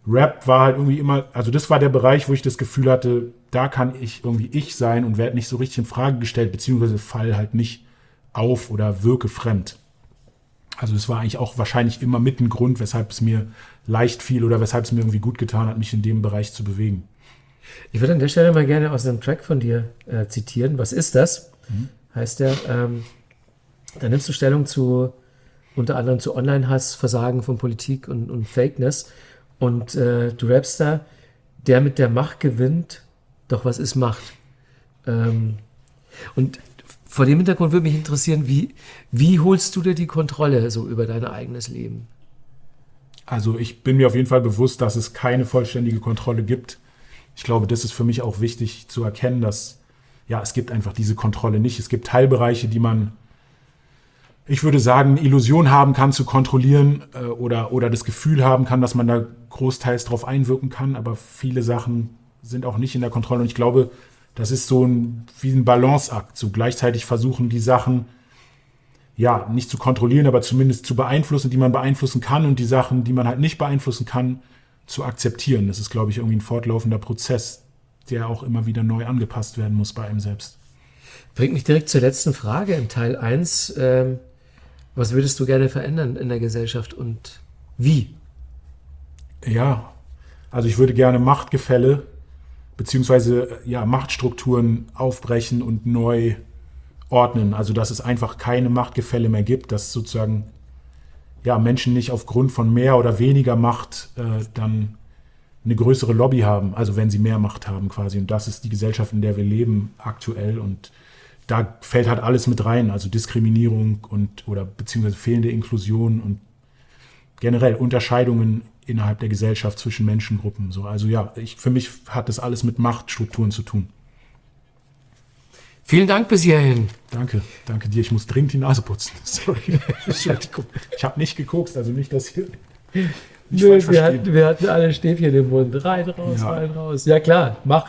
Rap war halt irgendwie immer, also das war der Bereich, wo ich das Gefühl hatte, da kann ich irgendwie ich sein und werde nicht so richtig in Frage gestellt, beziehungsweise fall halt nicht auf oder wirke fremd. Also das war eigentlich auch wahrscheinlich immer mit ein Grund, weshalb es mir leicht fiel oder weshalb es mir irgendwie gut getan hat, mich in dem Bereich zu bewegen. Ich würde an der Stelle mal gerne aus einem Track von dir äh, zitieren. Was ist das? Mhm. Heißt der, ähm, da nimmst du Stellung zu, unter anderem zu Online-Hass, Versagen von Politik und, und Fakeness. Und äh, du rappst da, der mit der Macht gewinnt, doch was ist Macht? Ähm, und vor dem Hintergrund würde mich interessieren, wie, wie holst du dir die Kontrolle so über dein eigenes Leben? Also ich bin mir auf jeden Fall bewusst, dass es keine vollständige Kontrolle gibt. Ich glaube, das ist für mich auch wichtig zu erkennen, dass ja, es gibt einfach diese Kontrolle nicht. Es gibt Teilbereiche, die man, ich würde sagen, Illusion haben kann zu kontrollieren äh, oder, oder das Gefühl haben kann, dass man da großteils drauf einwirken kann. Aber viele Sachen sind auch nicht in der Kontrolle. Und ich glaube, das ist so ein, wie ein Balanceakt. So gleichzeitig versuchen, die Sachen ja nicht zu kontrollieren, aber zumindest zu beeinflussen, die man beeinflussen kann und die Sachen, die man halt nicht beeinflussen kann, zu akzeptieren. Das ist, glaube ich, irgendwie ein fortlaufender Prozess, der auch immer wieder neu angepasst werden muss bei einem selbst. Bringt mich direkt zur letzten Frage in Teil eins. Ähm, was würdest du gerne verändern in der Gesellschaft und wie? Ja, also ich würde gerne Machtgefälle beziehungsweise ja, Machtstrukturen aufbrechen und neu ordnen. Also dass es einfach keine Machtgefälle mehr gibt, dass sozusagen ja, Menschen nicht aufgrund von mehr oder weniger Macht äh, dann eine größere Lobby haben, also wenn sie mehr Macht haben quasi. Und das ist die Gesellschaft, in der wir leben aktuell. Und da fällt halt alles mit rein, also Diskriminierung und oder beziehungsweise fehlende Inklusion und generell Unterscheidungen innerhalb der Gesellschaft zwischen Menschengruppen. So, also ja, ich, für mich hat das alles mit Machtstrukturen zu tun. Vielen Dank bis hierhin. Danke, danke dir. Ich muss dringend die Nase putzen. Sorry. Ich habe nicht gekokst, also nicht, dass hier... Nö, wir hatten, wir hatten alle Stäbchen im Mund. Rein, raus, ja. rein, raus. Ja klar, mach.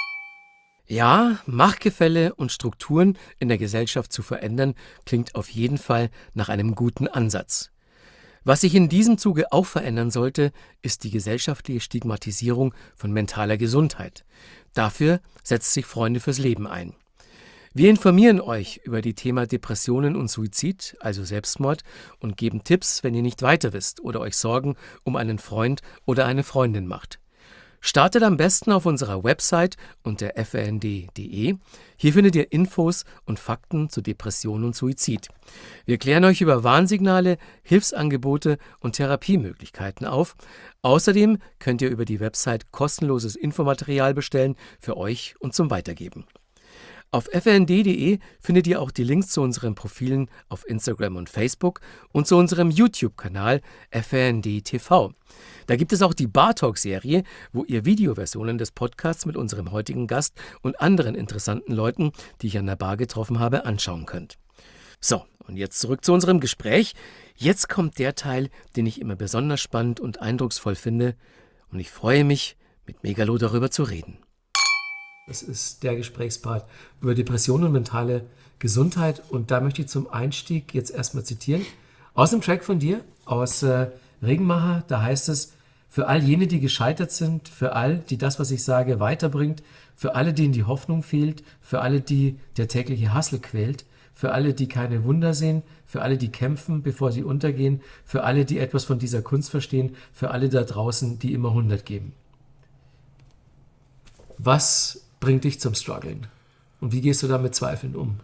Ja, Machtgefälle und Strukturen in der Gesellschaft zu verändern, klingt auf jeden Fall nach einem guten Ansatz. Was sich in diesem Zuge auch verändern sollte, ist die gesellschaftliche Stigmatisierung von mentaler Gesundheit. Dafür setzt sich Freunde fürs Leben ein. Wir informieren euch über die Themen Depressionen und Suizid, also Selbstmord, und geben Tipps, wenn ihr nicht weiter wisst oder euch Sorgen um einen Freund oder eine Freundin macht. Startet am besten auf unserer Website unter f r n d punkt d e. Hier findet ihr Infos und Fakten zu Depression und Suizid. Wir klären euch über Warnsignale, Hilfsangebote und Therapiemöglichkeiten auf. Außerdem könnt ihr über die Website kostenloses Infomaterial bestellen für euch und zum Weitergeben. Auf f r n d punkt d e findet ihr auch die Links zu unseren Profilen auf Instagram und Facebook und zu unserem YouTube-Kanal F R N D T V. Da gibt es auch die Bartalk-Serie, wo ihr Videoversionen des Podcasts mit unserem heutigen Gast und anderen interessanten Leuten, die ich an der Bar getroffen habe, anschauen könnt. So, und jetzt zurück zu unserem Gespräch. Jetzt kommt der Teil, den ich immer besonders spannend und eindrucksvoll finde. Und ich freue mich, mit Megalo darüber zu reden. Das ist der Gesprächspart über Depressionen und mentale Gesundheit. Und da möchte ich zum Einstieg jetzt erstmal zitieren. Aus dem Track von dir, aus äh, Regenmacher, da heißt es: Für all jene, die gescheitert sind, für all, die das, was ich sage, weiterbringt, für alle, denen die Hoffnung fehlt, für alle, die der tägliche Hassel quält, für alle, die keine Wunder sehen, für alle, die kämpfen, bevor sie untergehen, für alle, die etwas von dieser Kunst verstehen, für alle da draußen, die immer hundert geben. Was bringt dich zum Struggeln? Und wie gehst du da mit Zweifeln um?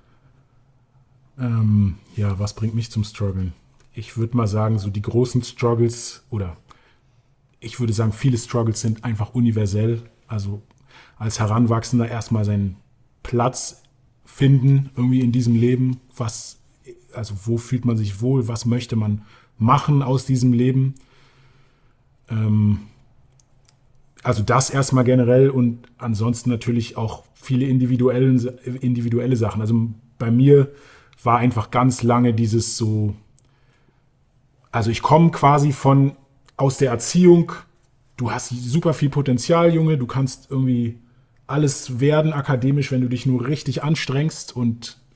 Ähm, ja, was bringt mich zum Struggeln? Ich würde mal sagen, so die großen Struggles oder ich würde sagen, viele Struggles sind einfach universell. Also als Heranwachsender erstmal seinen Platz finden irgendwie in diesem Leben. Was, also wo fühlt man sich wohl? Was möchte man machen aus diesem Leben? Ähm, Also das erstmal generell und ansonsten natürlich auch viele individuelle, individuelle Sachen. Also bei mir war einfach ganz lange dieses so, also ich komme quasi von aus der Erziehung, du hast super viel Potenzial, Junge, du kannst irgendwie alles werden akademisch, wenn du dich nur richtig anstrengst und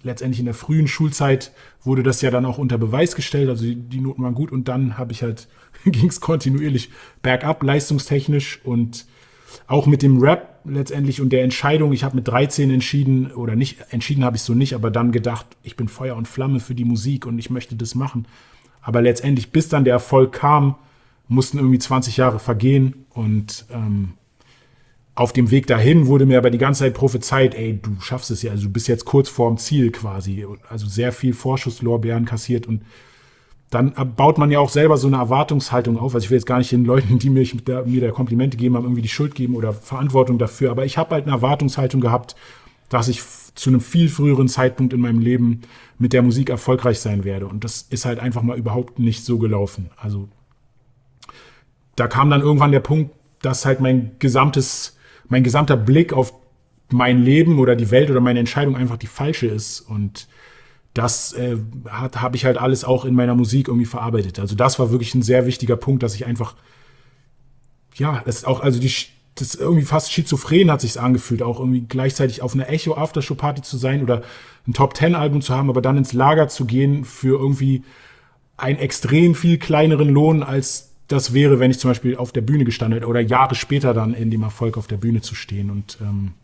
letztendlich in der frühen Schulzeit wurde das ja dann auch unter Beweis gestellt, also die, die Noten waren gut und dann habe ich halt, ging es kontinuierlich bergab, leistungstechnisch und auch mit dem Rap letztendlich und der Entscheidung, ich habe mit dreizehn entschieden, oder nicht, entschieden habe ich so nicht, aber dann gedacht, ich bin Feuer und Flamme für die Musik und ich möchte das machen. Aber letztendlich, bis dann der Erfolg kam, mussten irgendwie zwanzig Jahre vergehen und ähm, auf dem Weg dahin wurde mir aber die ganze Zeit prophezeit, ey, du schaffst es ja, also du bist jetzt kurz vorm Ziel quasi. Also sehr viel Vorschusslorbeeren kassiert und dann baut man ja auch selber so eine Erwartungshaltung auf. Also ich will jetzt gar nicht den Leuten, die mir, der, mir der Komplimente geben haben, irgendwie die Schuld geben oder Verantwortung dafür. Aber ich habe halt eine Erwartungshaltung gehabt, dass ich f- zu einem viel früheren Zeitpunkt in meinem Leben mit der Musik erfolgreich sein werde. Und das ist halt einfach mal überhaupt nicht so gelaufen. Also da kam dann irgendwann der Punkt, dass halt mein gesamtes, mein gesamter Blick auf mein Leben oder die Welt oder meine Entscheidung einfach die falsche ist. Und das äh, habe ich halt alles auch in meiner Musik irgendwie verarbeitet. Also das war wirklich ein sehr wichtiger Punkt, dass ich einfach, ja, das ist auch, also die, das irgendwie fast schizophren hat sich's angefühlt, auch irgendwie gleichzeitig auf einer Echo-Aftershow-Party zu sein oder ein Top-Ten-Album zu haben, aber dann ins Lager zu gehen für irgendwie einen extrem viel kleineren Lohn, als das wäre, wenn ich zum Beispiel auf der Bühne gestanden hätte oder Jahre später dann in dem Erfolg auf der Bühne zu stehen. Und ähm,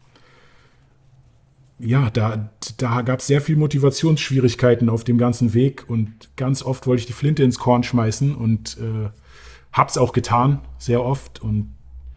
ja, da, da gab es sehr viel Motivationsschwierigkeiten auf dem ganzen Weg und ganz oft wollte ich die Flinte ins Korn schmeißen und äh, hab's auch getan, sehr oft. Und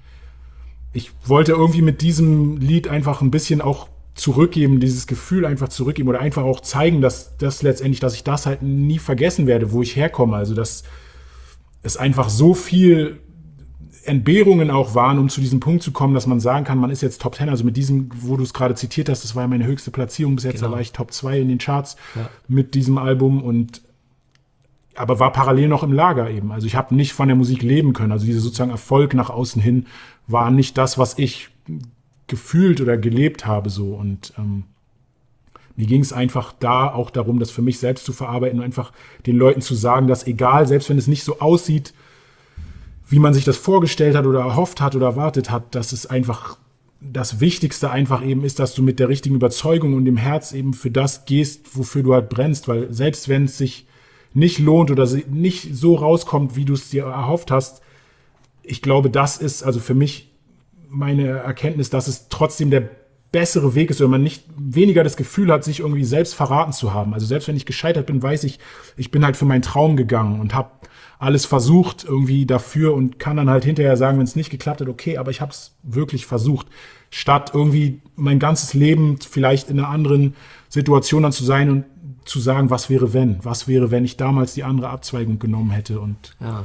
ich wollte irgendwie mit diesem Lied einfach ein bisschen auch zurückgeben, dieses Gefühl einfach zurückgeben oder einfach auch zeigen, dass das letztendlich, dass ich das halt nie vergessen werde, wo ich herkomme. Also dass es einfach so viel Entbehrungen auch waren, um zu diesem Punkt zu kommen, dass man sagen kann, man ist jetzt Top Ten. Also mit diesem, wo du es gerade zitiert hast, das war ja meine höchste Platzierung bis jetzt, Genau. Da war ich Top zwei in den Charts Ja. mit diesem Album und aber war parallel noch im Lager eben. Also ich habe nicht von der Musik leben können. Also dieser sozusagen Erfolg nach außen hin war nicht das, was ich gefühlt oder gelebt habe so. Und ähm, mir ging es einfach da auch darum, das für mich selbst zu verarbeiten und einfach den Leuten zu sagen, dass egal, selbst wenn es nicht so aussieht, wie man sich das vorgestellt hat oder erhofft hat oder erwartet hat, dass es einfach das Wichtigste einfach eben ist, dass du mit der richtigen Überzeugung und dem Herz eben für das gehst, wofür du halt brennst, weil selbst wenn es sich nicht lohnt oder nicht so rauskommt, wie du es dir erhofft hast, ich glaube, das ist also für mich meine Erkenntnis, dass es trotzdem der bessere Weg ist, wenn man nicht weniger das Gefühl hat, sich irgendwie selbst verraten zu haben. Also selbst wenn ich gescheitert bin, weiß ich, ich bin halt für meinen Traum gegangen und habe alles versucht irgendwie dafür und kann dann halt hinterher sagen, wenn es nicht geklappt hat, okay, aber ich habe es wirklich versucht. Statt irgendwie mein ganzes Leben vielleicht in einer anderen Situation dann zu sein und zu sagen, was wäre wenn? Was wäre, wenn ich damals die andere Abzweigung genommen hätte? Und Ja.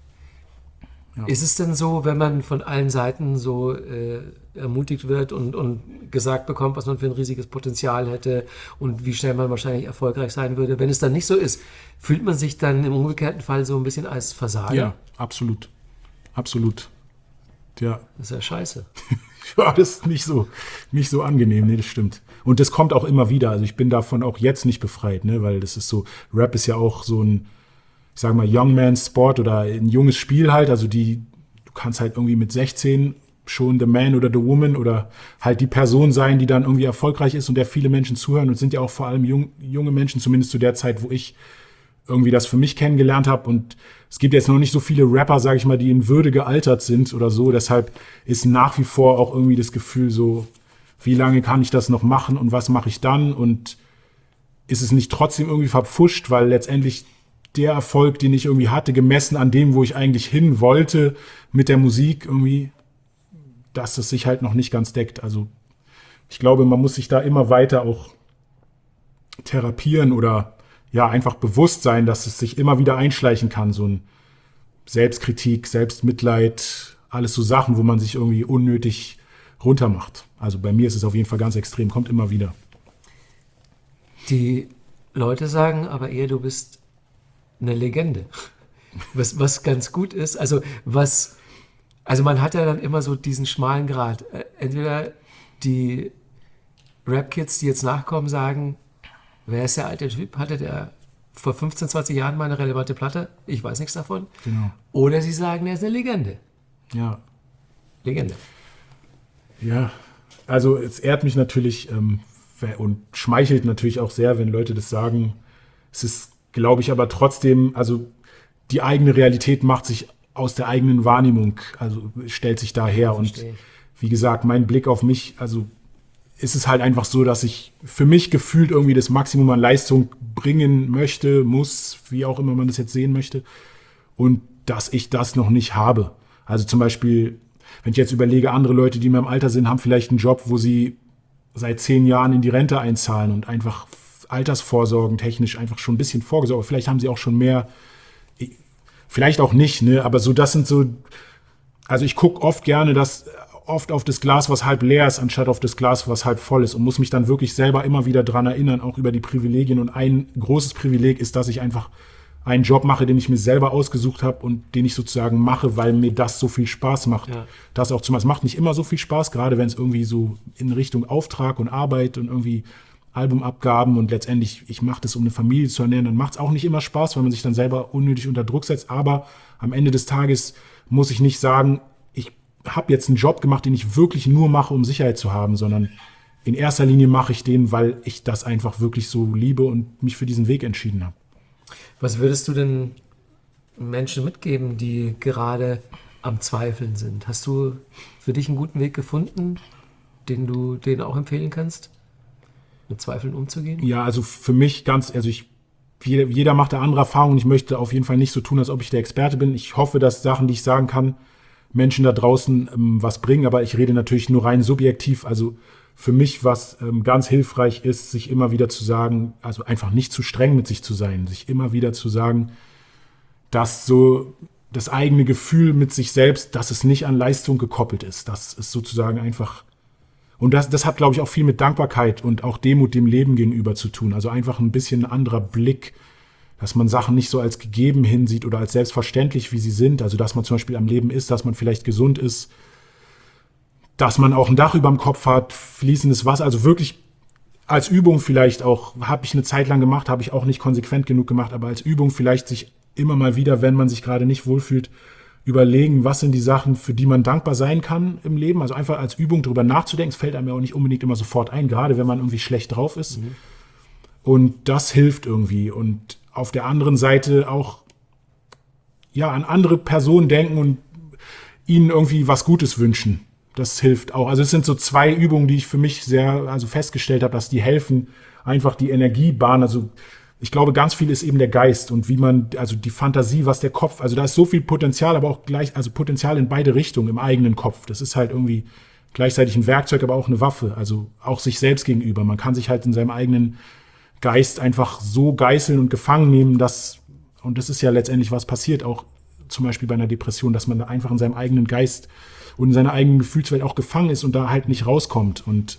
Ja. Ist es denn so, wenn man von allen Seiten so äh, ermutigt wird und, und gesagt bekommt, was man für ein riesiges Potenzial hätte und wie schnell man wahrscheinlich erfolgreich sein würde, wenn es dann nicht so ist, fühlt man sich dann im umgekehrten Fall so ein bisschen als Versager? Ja, absolut. Absolut. Ja. Das ist ja scheiße. Ja, das ist nicht so, nicht so angenehm, nee, das stimmt. Und das kommt auch immer wieder. Also ich bin davon auch jetzt nicht befreit, ne, weil das ist so, Rap ist ja auch so ein, ich sag mal, Young Man's Sport oder ein junges Spiel halt. Also die, du kannst halt irgendwie mit sechzehn schon the man oder the woman oder halt die Person sein, die dann irgendwie erfolgreich ist und der viele Menschen zuhören und sind ja auch vor allem jung, junge Menschen, zumindest zu der Zeit, wo ich irgendwie das für mich kennengelernt habe. Und es gibt jetzt noch nicht so viele Rapper, sage ich mal, die in Würde gealtert sind oder so. Deshalb ist nach wie vor auch irgendwie das Gefühl so, wie lange kann ich das noch machen und was mache ich dann? Und ist es nicht trotzdem irgendwie verpfuscht, weil letztendlich der Erfolg, den ich irgendwie hatte, gemessen an dem, wo ich eigentlich hin wollte mit der Musik irgendwie, dass es sich halt noch nicht ganz deckt. Also ich glaube, man muss sich da immer weiter auch therapieren oder ja, einfach bewusst sein, dass es sich immer wieder einschleichen kann, so ein Selbstkritik, Selbstmitleid, alles so Sachen, wo man sich irgendwie unnötig runtermacht. Also bei mir ist es auf jeden Fall ganz extrem, kommt immer wieder. Die Leute sagen aber eher, du bist eine Legende. Was, was ganz gut ist, also was, also man hat ja dann immer so diesen schmalen Grat. Entweder die Rap-Kids, die jetzt nachkommen, sagen, wer ist der alte Typ? Hatte der vor fünfzehn, zwanzig Jahren mal eine relevante Platte? Ich weiß nichts davon. Genau. Oder sie sagen, er ist eine Legende. Ja. Legende. Ja, also es ehrt mich natürlich, ähm, und schmeichelt natürlich auch sehr, wenn Leute das sagen. Es ist, glaube ich, aber trotzdem, also die eigene Realität macht sich aus der eigenen Wahrnehmung, also stellt sich daher. Und wie gesagt, mein Blick auf mich, also ist es halt einfach so, dass ich für mich gefühlt irgendwie das Maximum an Leistung bringen möchte, muss, wie auch immer man das jetzt sehen möchte. Und dass ich das noch nicht habe. Also zum Beispiel, wenn ich jetzt überlege, andere Leute, die in meinem Alter sind, haben vielleicht einen Job, wo sie seit zehn Jahren in die Rente einzahlen und einfach Altersvorsorgen technisch einfach schon ein bisschen vorgesorgt. Vielleicht haben sie auch schon mehr, vielleicht auch nicht, ne? Aber so, das sind so, also ich gucke oft gerne, dass oft auf das Glas, was halb leer ist, anstatt auf das Glas, was halb voll ist und muss mich dann wirklich selber immer wieder dran erinnern, auch über die Privilegien. Und ein großes Privileg ist, dass ich einfach einen Job mache, den ich mir selber ausgesucht habe und den ich sozusagen mache, weil mir das so viel Spaß macht. Ja. Das auch zum Beispiel, es macht nicht immer so viel Spaß, gerade wenn es irgendwie so in Richtung Auftrag und Arbeit und irgendwie Albumabgaben und letztendlich, ich mache das, um eine Familie zu ernähren, dann macht es auch nicht immer Spaß, weil man sich dann selber unnötig unter Druck setzt. Aber am Ende des Tages muss ich nicht sagen, ich habe jetzt einen Job gemacht, den ich wirklich nur mache, um Sicherheit zu haben, sondern in erster Linie mache ich den, weil ich das einfach wirklich so liebe und mich für diesen Weg entschieden habe. Was würdest du denn Menschen mitgeben, die gerade am Zweifeln sind? Hast du für dich einen guten Weg gefunden, den du denen auch empfehlen kannst, mit Zweifeln umzugehen? Ja, also für mich ganz, also ich, jeder macht da andere Erfahrungen. Ich möchte auf jeden Fall nicht so tun, als ob ich der Experte bin. Ich hoffe, dass Sachen, die ich sagen kann, Menschen da draußen ähm, was bringen, aber ich rede natürlich nur rein subjektiv. Also für mich, was ähm, ganz hilfreich ist, sich immer wieder zu sagen, also einfach nicht zu streng mit sich zu sein, sich immer wieder zu sagen, dass so das eigene Gefühl mit sich selbst, dass es nicht an Leistung gekoppelt ist. Das ist sozusagen einfach, und das, das hat, glaube ich, auch viel mit Dankbarkeit und auch Demut dem Leben gegenüber zu tun. Also einfach ein bisschen ein anderer Blick, dass man Sachen nicht so als gegeben hinsieht oder als selbstverständlich, wie sie sind. Also dass man zum Beispiel am Leben ist, dass man vielleicht gesund ist, dass man auch ein Dach über dem Kopf hat, fließendes Wasser, also wirklich als Übung vielleicht auch, habe ich eine Zeit lang gemacht, habe ich auch nicht konsequent genug gemacht, aber als Übung vielleicht sich immer mal wieder, wenn man sich gerade nicht wohlfühlt, überlegen, was sind die Sachen, für die man dankbar sein kann im Leben. Also einfach als Übung darüber nachzudenken, es fällt einem ja auch nicht unbedingt immer sofort ein, gerade wenn man irgendwie schlecht drauf ist. Mhm. Und das hilft irgendwie. Und auf der anderen Seite auch ja, an andere Personen denken und ihnen irgendwie was Gutes wünschen. Das hilft auch. Also es sind so zwei Übungen, die ich für mich sehr also festgestellt habe, dass die helfen, einfach die Energiebahn. Also ich glaube, ganz viel ist eben der Geist und wie man, also die Fantasie, was der Kopf, also da ist so viel Potenzial, aber auch gleich, also Potenzial in beide Richtungen im eigenen Kopf. Das ist halt irgendwie gleichzeitig ein Werkzeug, aber auch eine Waffe. Also auch sich selbst gegenüber. Man kann sich halt in seinem eigenen Geist einfach so geißeln und gefangen nehmen, dass, und das ist ja letztendlich was passiert, auch zum Beispiel bei einer Depression, dass man da einfach in seinem eigenen Geist und in seiner eigenen Gefühlswelt auch gefangen ist und da halt nicht rauskommt. Und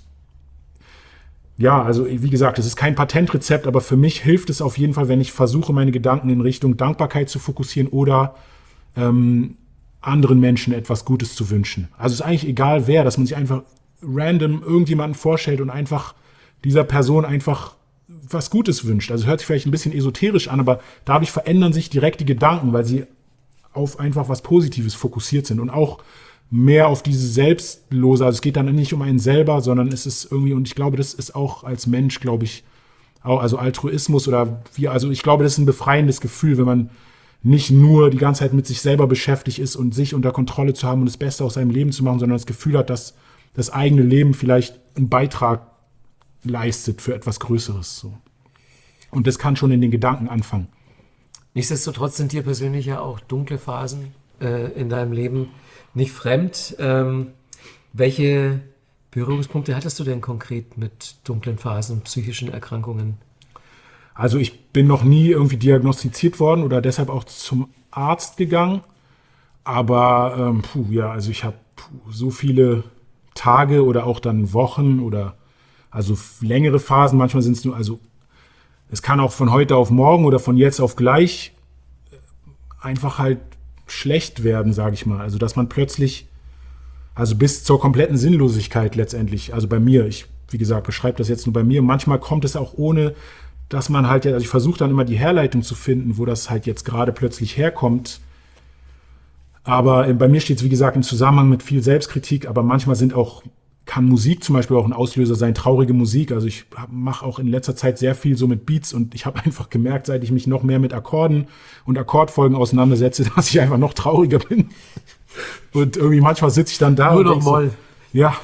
ja, also wie gesagt, es ist kein Patentrezept, aber für mich hilft es auf jeden Fall, wenn ich versuche, meine Gedanken in Richtung Dankbarkeit zu fokussieren oder ähm, anderen Menschen etwas Gutes zu wünschen. Also es ist eigentlich egal wer, dass man sich einfach random irgendjemanden vorstellt und einfach dieser Person einfach was Gutes wünscht. Also es hört sich vielleicht ein bisschen esoterisch an, aber dadurch verändern sich direkt die Gedanken, weil sie auf einfach was Positives fokussiert sind und auch mehr auf diese Selbstlose, also es geht dann nicht um einen selber, sondern es ist irgendwie, und ich glaube, das ist auch als Mensch, glaube ich, auch, also Altruismus oder wie, also ich glaube, das ist ein befreiendes Gefühl, wenn man nicht nur die ganze Zeit mit sich selber beschäftigt ist und sich unter Kontrolle zu haben und das Beste aus seinem Leben zu machen, sondern das Gefühl hat, dass das eigene Leben vielleicht einen Beitrag leistet für etwas Größeres. So. Und das kann schon in den Gedanken anfangen. Nichtsdestotrotz sind dir persönlich ja auch dunkle Phasen äh, in deinem Leben nicht fremd. Ähm, welche Berührungspunkte hattest du denn konkret mit dunklen Phasen, psychischen Erkrankungen? Also ich bin noch nie irgendwie diagnostiziert worden oder deshalb auch zum Arzt gegangen. Aber ähm, puh, ja, also ich habe so viele Tage oder auch dann Wochen oder also längere Phasen. Manchmal sind es nur, also es kann auch von heute auf morgen oder von jetzt auf gleich einfach halt schlecht werden, sage ich mal. Also dass man plötzlich, also bis zur kompletten Sinnlosigkeit letztendlich, also bei mir, ich, wie gesagt, beschreibe das jetzt nur bei mir, manchmal kommt es auch ohne, dass man halt, also ich versuche dann immer die Herleitung zu finden, wo das halt jetzt gerade plötzlich herkommt. Aber bei mir steht es, wie gesagt, im Zusammenhang mit viel Selbstkritik, aber manchmal sind auch kann Musik zum Beispiel auch ein Auslöser sein, traurige Musik. Also ich mache auch in letzter Zeit sehr viel so mit Beats und ich habe einfach gemerkt, seit ich mich noch mehr mit Akkorden und Akkordfolgen auseinandersetze, dass ich einfach noch trauriger bin. Und irgendwie manchmal sitze ich dann da Nur und noch denk so, Moll. ja.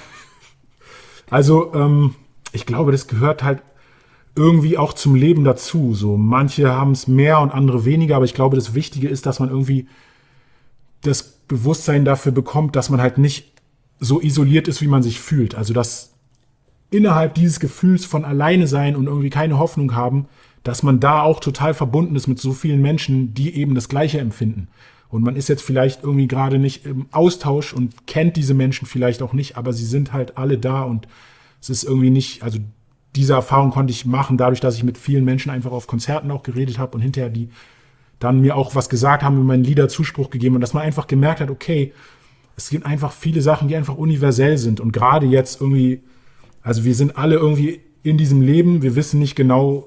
Also ähm, ich glaube, das gehört halt irgendwie auch zum Leben dazu. So manche haben es mehr und andere weniger, aber ich glaube, das Wichtige ist, dass man irgendwie das Bewusstsein dafür bekommt, dass man halt nicht so isoliert ist, wie man sich fühlt. Also dass innerhalb dieses Gefühls von alleine sein und irgendwie keine Hoffnung haben, dass man da auch total verbunden ist mit so vielen Menschen, die eben das Gleiche empfinden. Und man ist jetzt vielleicht irgendwie gerade nicht im Austausch und kennt diese Menschen vielleicht auch nicht, aber sie sind halt alle da und es ist irgendwie nicht, also diese Erfahrung konnte ich machen, dadurch, dass ich mit vielen Menschen einfach auf Konzerten auch geredet habe und hinterher die dann mir auch was gesagt haben, mir meinen Lieder Zuspruch gegeben und dass man einfach gemerkt hat, okay, es gibt einfach viele Sachen, die einfach universell sind. Und gerade jetzt irgendwie, also wir sind alle irgendwie in diesem Leben. Wir wissen nicht genau,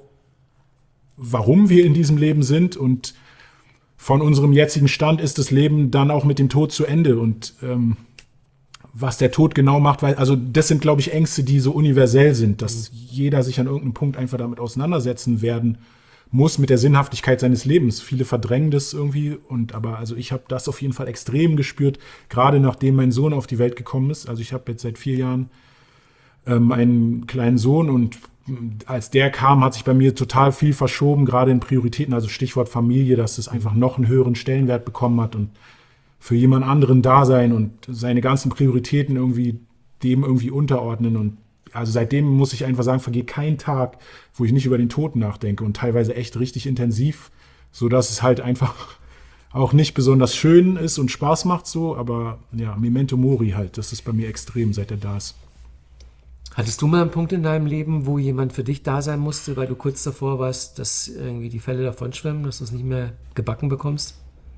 warum wir in diesem Leben sind. Und von unserem jetzigen Stand ist das Leben dann auch mit dem Tod zu Ende. Und ähm, was der Tod genau macht, weil, also das sind, glaube ich, Ängste, die so universell sind, dass mhm. jeder sich an irgendeinem Punkt einfach damit auseinandersetzen werden muss mit der Sinnhaftigkeit seines Lebens. Viele verdrängen das irgendwie, und aber also ich habe das auf jeden Fall extrem gespürt, gerade nachdem mein Sohn auf die Welt gekommen ist. Also ich habe jetzt seit vier Jahren ähm, einen kleinen Sohn und als der kam, hat sich bei mir total viel verschoben, gerade in Prioritäten, also Stichwort Familie, dass es einfach noch einen höheren Stellenwert bekommen hat und für jemand anderen da sein und seine ganzen Prioritäten irgendwie dem irgendwie unterordnen. Und also seitdem muss ich einfach sagen, vergeht kein Tag, wo ich nicht über den Tod nachdenke und teilweise echt richtig intensiv, sodass es halt einfach auch nicht besonders schön ist und Spaß macht so, aber ja, Memento Mori halt, das ist bei mir extrem, seit er da ist. Hattest du mal einen Punkt in deinem Leben, wo jemand für dich da sein musste, weil du kurz davor warst, dass irgendwie die Fälle davon schwimmen, dass du es nicht mehr gebacken bekommst?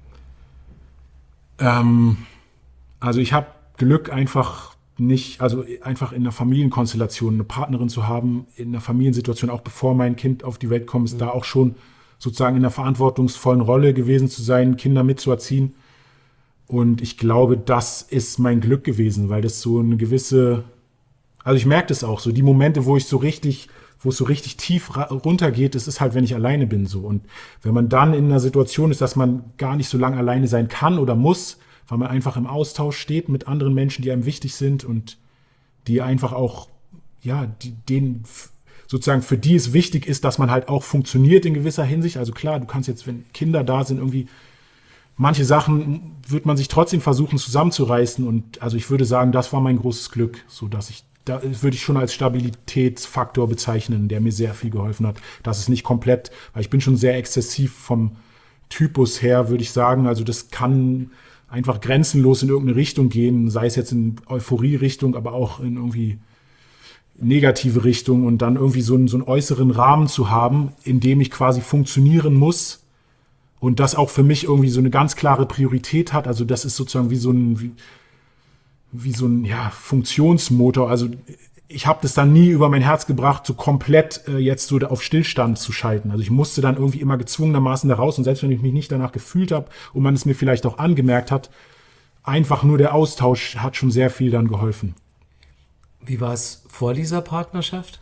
Ähm, also ich habe Glück einfach nicht, also einfach in einer Familienkonstellation eine Partnerin zu haben, in einer Familiensituation, auch bevor mein Kind auf die Welt kommt, ist mhm. da auch schon sozusagen in einer verantwortungsvollen Rolle gewesen zu sein, Kinder mitzuerziehen. Und ich glaube, das ist mein Glück gewesen, weil das so eine gewisse, also ich merke das auch, so die Momente, wo ich so richtig, wo es so richtig tief ra- runtergeht, das ist halt, wenn ich alleine bin so. Und wenn man dann in einer Situation ist, dass man gar nicht so lange alleine sein kann oder muss, weil man einfach im Austausch steht mit anderen Menschen, die einem wichtig sind und die einfach auch, ja, die, denen sozusagen für die es wichtig ist, dass man halt auch funktioniert in gewisser Hinsicht. Also klar, du kannst jetzt, wenn Kinder da sind, irgendwie manche Sachen wird man sich trotzdem versuchen zusammenzureißen. Und also ich würde sagen, das war mein großes Glück, so dass ich, da würde ich schon als Stabilitätsfaktor bezeichnen, der mir sehr viel geholfen hat. Das ist nicht komplett, weil ich bin schon sehr exzessiv vom Typus her, würde ich sagen. Also das kann einfach grenzenlos in irgendeine Richtung gehen, sei es jetzt in Euphorie-Richtung, aber auch in irgendwie negative Richtung und dann irgendwie so einen, so einen äußeren Rahmen zu haben, in dem ich quasi funktionieren muss und das auch für mich irgendwie so eine ganz klare Priorität hat. Also das ist sozusagen wie so ein, wie, wie so ein ja, Funktionsmotor. Also ich habe das dann nie über mein Herz gebracht, so komplett äh, jetzt so auf Stillstand zu schalten. Also ich musste dann irgendwie immer gezwungenermaßen da raus und selbst wenn ich mich nicht danach gefühlt habe und man es mir vielleicht auch angemerkt hat, einfach nur der Austausch hat schon sehr viel dann geholfen. Wie war es vor dieser Partnerschaft?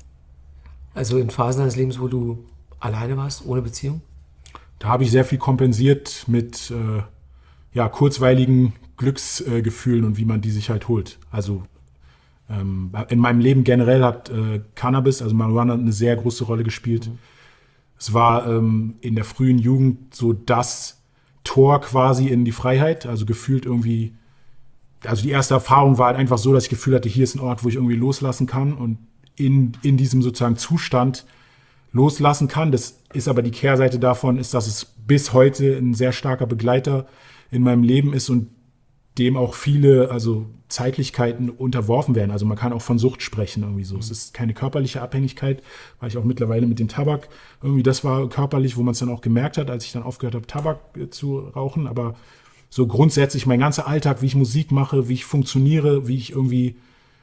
Also in Phasen deines Lebens, wo du alleine warst, ohne Beziehung? Da habe ich sehr viel kompensiert mit äh, ja, kurzweiligen Glücksgefühlen äh, und wie man die sich halt holt. Also ähm, in meinem Leben generell hat äh, Cannabis, also Marihuana, eine sehr große Rolle gespielt. Mhm. Es war ähm, in der frühen Jugend so das Tor quasi in die Freiheit, also gefühlt irgendwie. Also die erste Erfahrung war halt einfach so, dass ich das Gefühl hatte, hier ist ein Ort, wo ich irgendwie loslassen kann und in, in diesem sozusagen Zustand loslassen kann. Das ist aber die Kehrseite davon, ist, dass es bis heute ein sehr starker Begleiter in meinem Leben ist und dem auch viele also Zeitlichkeiten unterworfen werden. Also man kann auch von Sucht sprechen irgendwie so. Mhm. Es ist keine körperliche Abhängigkeit, weil ich auch mittlerweile mit dem Tabak irgendwie, das war körperlich, wo man es dann auch gemerkt hat, als ich dann aufgehört habe, Tabak zu rauchen, aber so grundsätzlich mein ganzer Alltag, wie ich Musik mache, wie ich funktioniere, wie ich irgendwie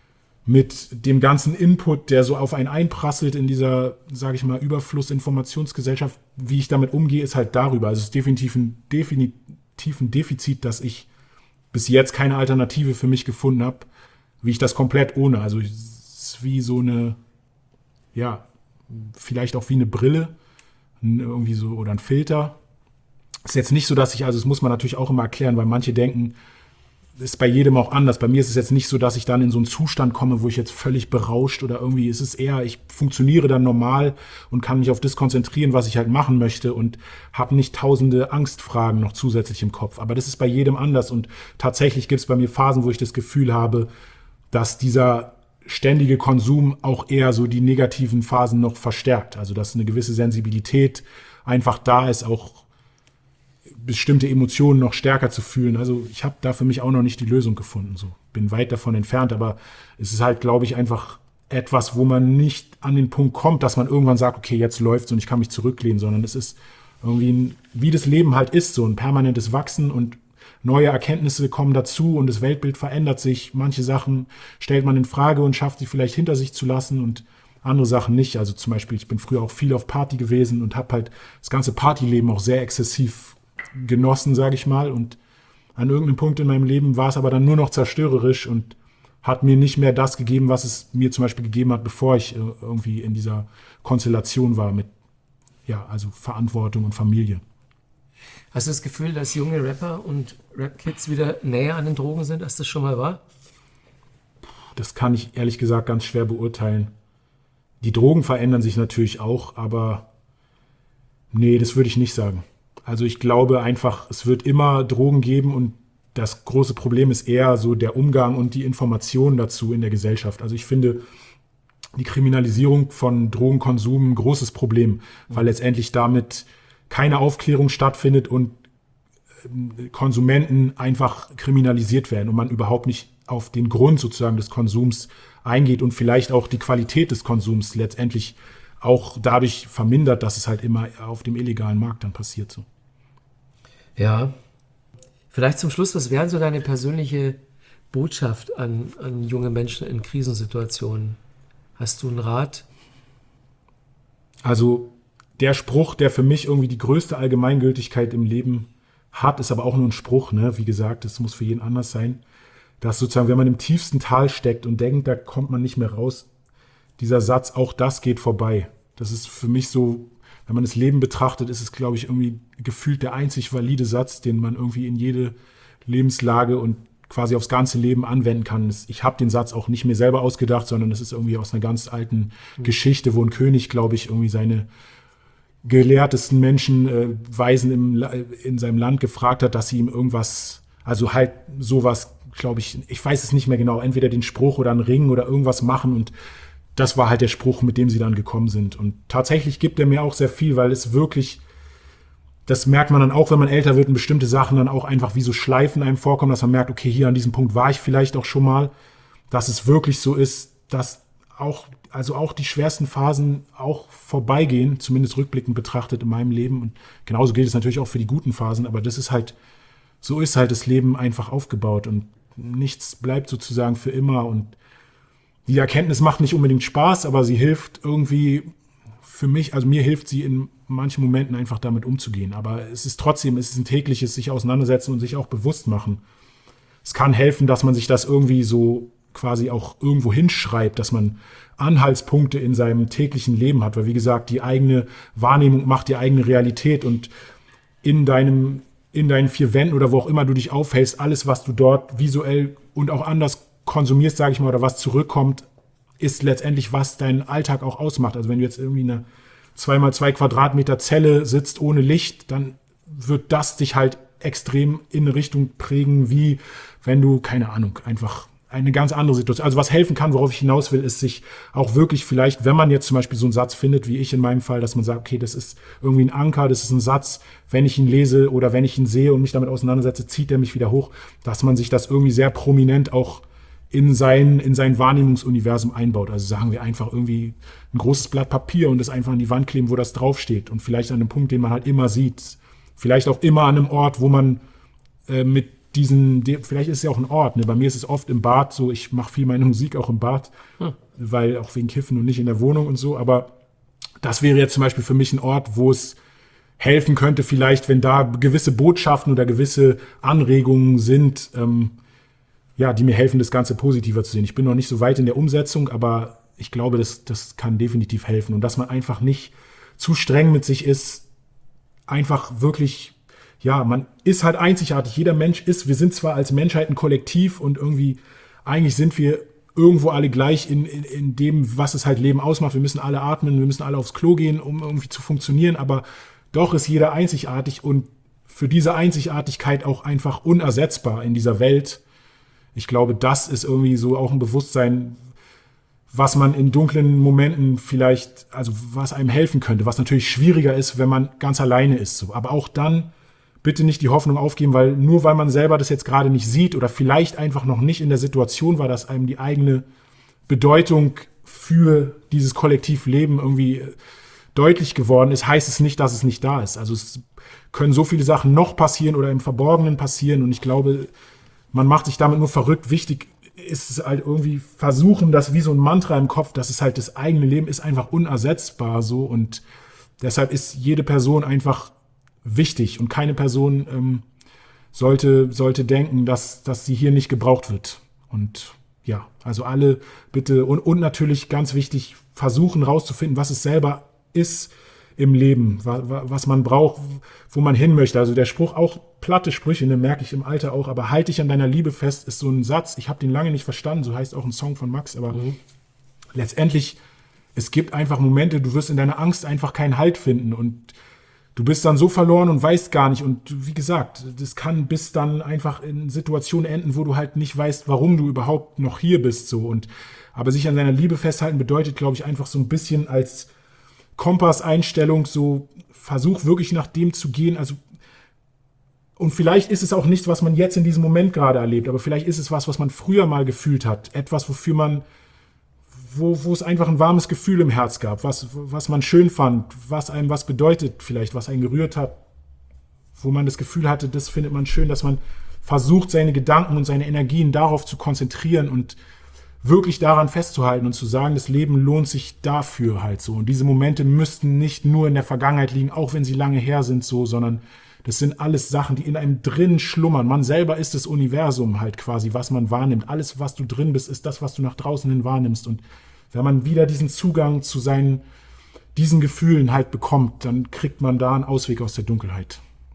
mit dem ganzen Input, der so auf einen einprasselt in dieser, sage ich mal, Überfluss-Informationsgesellschaft, wie ich damit umgehe, ist halt darüber. Also es ist definitiv ein, definitiv ein Defizit, dass ich bis jetzt keine Alternative für mich gefunden habe. wie ich das komplett ohne. Also es ist wie so eine, ja, vielleicht auch wie eine Brille, irgendwie so, oder ein Filter. Es ist jetzt nicht so, dass ich, also das muss man natürlich auch immer erklären, weil manche denken, ist bei jedem auch anders. Bei mir ist es jetzt nicht so, dass ich dann in so einen Zustand komme, wo ich jetzt völlig berauscht oder irgendwie, es ist eher, ich funktioniere dann normal und kann mich auf das konzentrieren, was ich halt machen möchte und habe nicht tausende Angstfragen noch zusätzlich im Kopf. Aber das ist bei jedem anders und tatsächlich gibt es bei mir Phasen, wo ich das Gefühl habe, dass dieser ständige Konsum auch eher so die negativen Phasen noch verstärkt. Also dass eine gewisse Sensibilität einfach da ist, auch bestimmte Emotionen noch stärker zu fühlen. Also ich habe da für mich auch noch nicht die Lösung gefunden. So bin weit davon entfernt, aber es ist halt, glaube ich, einfach etwas, wo man nicht an den Punkt kommt, dass man irgendwann sagt, okay, jetzt läuft's und ich kann mich zurücklehnen, sondern es ist irgendwie, ein, wie das Leben halt ist, so ein permanentes Wachsen und neue Erkenntnisse kommen dazu und das Weltbild verändert sich. Manche Sachen stellt man in Frage und schafft sie vielleicht hinter sich zu lassen und andere Sachen nicht. Also zum Beispiel, ich bin früher auch viel auf Party gewesen und habe halt das ganze Partyleben auch sehr exzessiv genossen, sage ich mal. Und an irgendeinem Punkt in meinem Leben war es aber dann nur noch zerstörerisch und hat mir nicht mehr das gegeben, was es mir zum Beispiel gegeben hat, bevor ich irgendwie in dieser Konstellation war mit, ja, also Verantwortung und Familie. Hast du das Gefühl, dass junge Rapper und Rap-Kids wieder näher an den Drogen sind, als das schon mal war? Das kann ich ehrlich gesagt ganz schwer beurteilen. Die Drogen verändern sich natürlich auch, aber nee, das würde ich nicht sagen. Also ich glaube einfach, es wird immer Drogen geben und das große Problem ist eher so der Umgang und die Informationen dazu in der Gesellschaft. Also ich finde die Kriminalisierung von Drogenkonsum ein großes Problem, weil letztendlich damit keine Aufklärung stattfindet und Konsumenten einfach kriminalisiert werden und man überhaupt nicht auf den Grund sozusagen des Konsums eingeht und vielleicht auch die Qualität des Konsums letztendlich auch dadurch vermindert, dass es halt immer auf dem illegalen Markt dann passiert. So. Ja. Vielleicht zum Schluss, was wäre so deine persönliche Botschaft an, an junge Menschen in Krisensituationen? Hast du einen Rat? Also der Spruch, der für mich irgendwie die größte Allgemeingültigkeit im Leben hat, ist aber auch nur ein Spruch, ne? Wie gesagt, das muss für jeden anders sein, dass sozusagen, wenn man im tiefsten Tal steckt und denkt, da kommt man nicht mehr raus, dieser Satz, auch das geht vorbei. Das ist für mich so, wenn man das Leben betrachtet, ist es, glaube ich, irgendwie gefühlt der einzig valide Satz, den man irgendwie in jede Lebenslage und quasi aufs ganze Leben anwenden kann. Ich habe den Satz auch nicht mir selber ausgedacht, sondern das ist irgendwie aus einer ganz alten mhm. Geschichte, wo ein König, glaube ich, irgendwie seine gelehrtesten Menschen, äh, Weisen im, in seinem Land gefragt hat, dass sie ihm irgendwas, also halt sowas, glaube ich, ich weiß es nicht mehr genau, entweder den Spruch oder einen Ring oder irgendwas machen und das war halt der Spruch, mit dem sie dann gekommen sind. Und tatsächlich gibt er mir auch sehr viel, weil es wirklich, das merkt man dann auch, wenn man älter wird und bestimmte Sachen dann auch einfach wie so Schleifen einem vorkommen, dass man merkt, okay, hier an diesem Punkt war ich vielleicht auch schon mal, dass es wirklich so ist, dass auch, also auch die schwersten Phasen auch vorbeigehen, zumindest rückblickend betrachtet in meinem Leben. Und genauso gilt es natürlich auch für die guten Phasen, aber das ist halt, so ist halt das Leben einfach aufgebaut und nichts bleibt sozusagen für immer und die Erkenntnis macht nicht unbedingt Spaß, aber sie hilft irgendwie für mich, also mir hilft sie in manchen Momenten einfach damit umzugehen. Aber es ist trotzdem, es ist ein tägliches sich auseinandersetzen und sich auch bewusst machen. Es kann helfen, dass man sich das irgendwie so quasi auch irgendwo hinschreibt, dass man Anhaltspunkte in seinem täglichen Leben hat. Weil wie gesagt, die eigene Wahrnehmung macht die eigene Realität und in deinem, in deinen vier Wänden oder wo auch immer du dich aufhältst, alles, was du dort visuell und auch anders konsumierst, sage ich mal, oder was zurückkommt, ist letztendlich, was deinen Alltag auch ausmacht. Also wenn du jetzt irgendwie in einer zwei mal zwei Quadratmeter Zelle sitzt ohne Licht, dann wird das dich halt extrem in eine Richtung prägen, wie wenn du, keine Ahnung, einfach eine ganz andere Situation. Also was helfen kann, worauf ich hinaus will, ist sich auch wirklich vielleicht, wenn man jetzt zum Beispiel so einen Satz findet, wie ich in meinem Fall, dass man sagt, okay, das ist irgendwie ein Anker, das ist ein Satz, wenn ich ihn lese oder wenn ich ihn sehe und mich damit auseinandersetze, zieht er mich wieder hoch, dass man sich das irgendwie sehr prominent auch in sein, in sein Wahrnehmungsuniversum einbaut. Also sagen wir einfach irgendwie ein großes Blatt Papier und das einfach an die Wand kleben, wo das draufsteht. Und vielleicht an einem Punkt, den man halt immer sieht. Vielleicht auch immer an einem Ort, wo man äh, mit diesen, vielleicht ist es ja auch ein Ort. Ne? Bei mir ist es oft im Bad so, ich mache viel meine Musik auch im Bad, hm. weil auch wegen Kiffen und nicht in der Wohnung und so. Aber das wäre jetzt zum Beispiel für mich ein Ort, wo es helfen könnte, vielleicht, wenn da gewisse Botschaften oder gewisse Anregungen sind, ähm, ja, die mir helfen, das Ganze positiver zu sehen. Ich bin noch nicht so weit in der Umsetzung, aber ich glaube, das, das kann definitiv helfen. Und dass man einfach nicht zu streng mit sich ist, einfach wirklich, ja, man ist halt einzigartig. Jeder Mensch ist, wir sind zwar als Menschheit ein Kollektiv und irgendwie, eigentlich sind wir irgendwo alle gleich in, in, in dem, was es halt Leben ausmacht. Wir müssen alle atmen, wir müssen alle aufs Klo gehen, um irgendwie zu funktionieren, aber doch ist jeder einzigartig und für diese Einzigartigkeit auch einfach unersetzbar in dieser Welt. Ich glaube, das ist irgendwie so auch ein Bewusstsein, was man in dunklen Momenten vielleicht, also was einem helfen könnte, was natürlich schwieriger ist, wenn man ganz alleine ist. So. Aber auch dann bitte nicht die Hoffnung aufgeben, weil nur weil man selber das jetzt gerade nicht sieht oder vielleicht einfach noch nicht in der Situation war, dass einem die eigene Bedeutung für dieses Kollektivleben irgendwie deutlich geworden ist, heißt es nicht, dass es nicht da ist. Also es können so viele Sachen noch passieren oder im Verborgenen passieren und ich glaube, man macht sich damit nur verrückt. Wichtig ist es halt irgendwie versuchen, das wie so ein Mantra im Kopf, dass es halt das eigene Leben ist einfach unersetzbar so und deshalb ist jede Person einfach wichtig und keine Person ähm, sollte, sollte denken, dass, dass sie hier nicht gebraucht wird. Und ja, also alle bitte und, und natürlich ganz wichtig, versuchen rauszufinden, was es selber ist im Leben, was, was man braucht, wo man hin möchte. Also der Spruch, auch platte Sprüche, den merke ich im Alter auch, aber halt dich an deiner Liebe fest, ist so ein Satz, ich habe den lange nicht verstanden, so heißt auch ein Song von Max, aber mhm. letztendlich, es gibt einfach Momente, du wirst in deiner Angst einfach keinen Halt finden und du bist dann so verloren und weißt gar nicht. Und wie gesagt, das kann bis dann einfach in Situationen enden, wo du halt nicht weißt, warum du überhaupt noch hier bist. So. Und, aber sich an seiner Liebe festhalten bedeutet, glaube ich, einfach so ein bisschen als Kompasseinstellung, so versuch wirklich nach dem zu gehen. Also, und vielleicht ist es auch nichts, was man jetzt in diesem Moment gerade erlebt, aber vielleicht ist es was, was man früher mal gefühlt hat. Etwas, wofür man Wo, wo es einfach ein warmes Gefühl im Herz gab, was, was man schön fand, was einem was bedeutet vielleicht, was einen gerührt hat, wo man das Gefühl hatte, das findet man schön, dass man versucht, seine Gedanken und seine Energien darauf zu konzentrieren und wirklich daran festzuhalten und zu sagen, das Leben lohnt sich dafür halt so. Und diese Momente müssten nicht nur in der Vergangenheit liegen, auch wenn sie lange her sind so, sondern das sind alles Sachen, die in einem drin schlummern. Man selber ist das Universum halt quasi, was man wahrnimmt. Alles, was du drin bist, ist das, was du nach draußen hin wahrnimmst. Und wenn man wieder diesen Zugang zu seinen, diesen Gefühlen halt bekommt, dann kriegt man da einen Ausweg aus der Dunkelheit.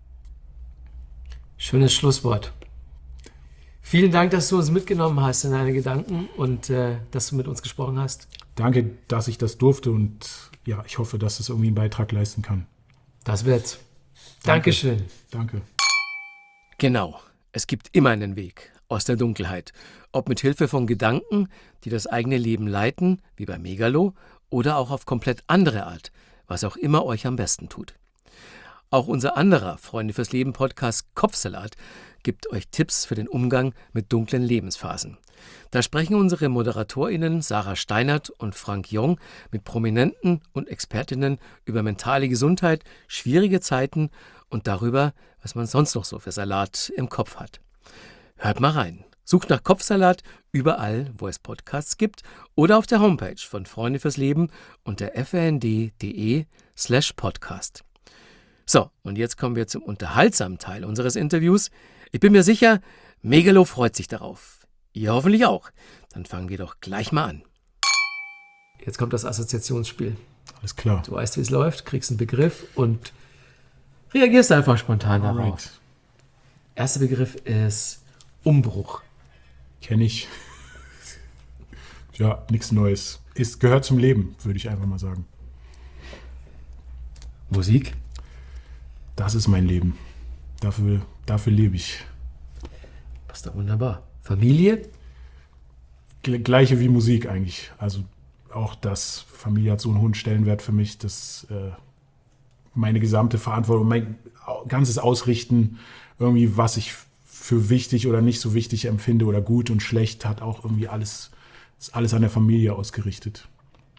Schönes Schlusswort. Vielen Dank, dass du uns mitgenommen hast in deine Gedanken und äh, dass du mit uns gesprochen hast. Danke, dass ich das durfte und ja, ich hoffe, dass es irgendwie einen Beitrag leisten kann. Das wird's. Dankeschön. Danke. Genau, es gibt immer einen Weg aus der Dunkelheit. Ob mit Hilfe von Gedanken, die das eigene Leben leiten, wie bei Megalo, oder auch auf komplett andere Art, was auch immer euch am besten tut. Auch unser anderer Freunde fürs Leben Podcast Kopfsalat gibt euch Tipps für den Umgang mit dunklen Lebensphasen. Da sprechen unsere ModeratorInnen Sarah Steinert und Frank Jong mit Prominenten und Expertinnen über mentale Gesundheit, schwierige Zeiten und darüber, was man sonst noch so für Salat im Kopf hat. Hört mal rein. Sucht nach Kopfsalat überall, wo es Podcasts gibt oder auf der Homepage von Freunde fürs Leben unter frnd.de slash podcast. So, und jetzt kommen wir zum unterhaltsamen Teil unseres Interviews. Ich bin mir sicher, Megalo freut sich darauf. Ihr hoffentlich auch. Dann fangen wir doch gleich mal an. Jetzt kommt das Assoziationsspiel. Alles klar. Du weißt, wie es läuft, kriegst einen Begriff und reagierst einfach spontan darauf. Alright. Erster Begriff ist Umbruch. Kenne ich. Ja, nichts Neues. Es gehört zum Leben, würde ich einfach mal sagen. Musik. Das ist mein Leben. Dafür, dafür lebe ich. Passt doch wunderbar. Familie. Gleiche wie Musik eigentlich. Also auch das, Familie hat so einen hohen Stellenwert für mich, dass äh, meine gesamte Verantwortung, mein ganzes Ausrichten, irgendwie was ich für wichtig oder nicht so wichtig empfinde oder gut und schlecht, hat auch irgendwie alles, ist alles an der Familie ausgerichtet.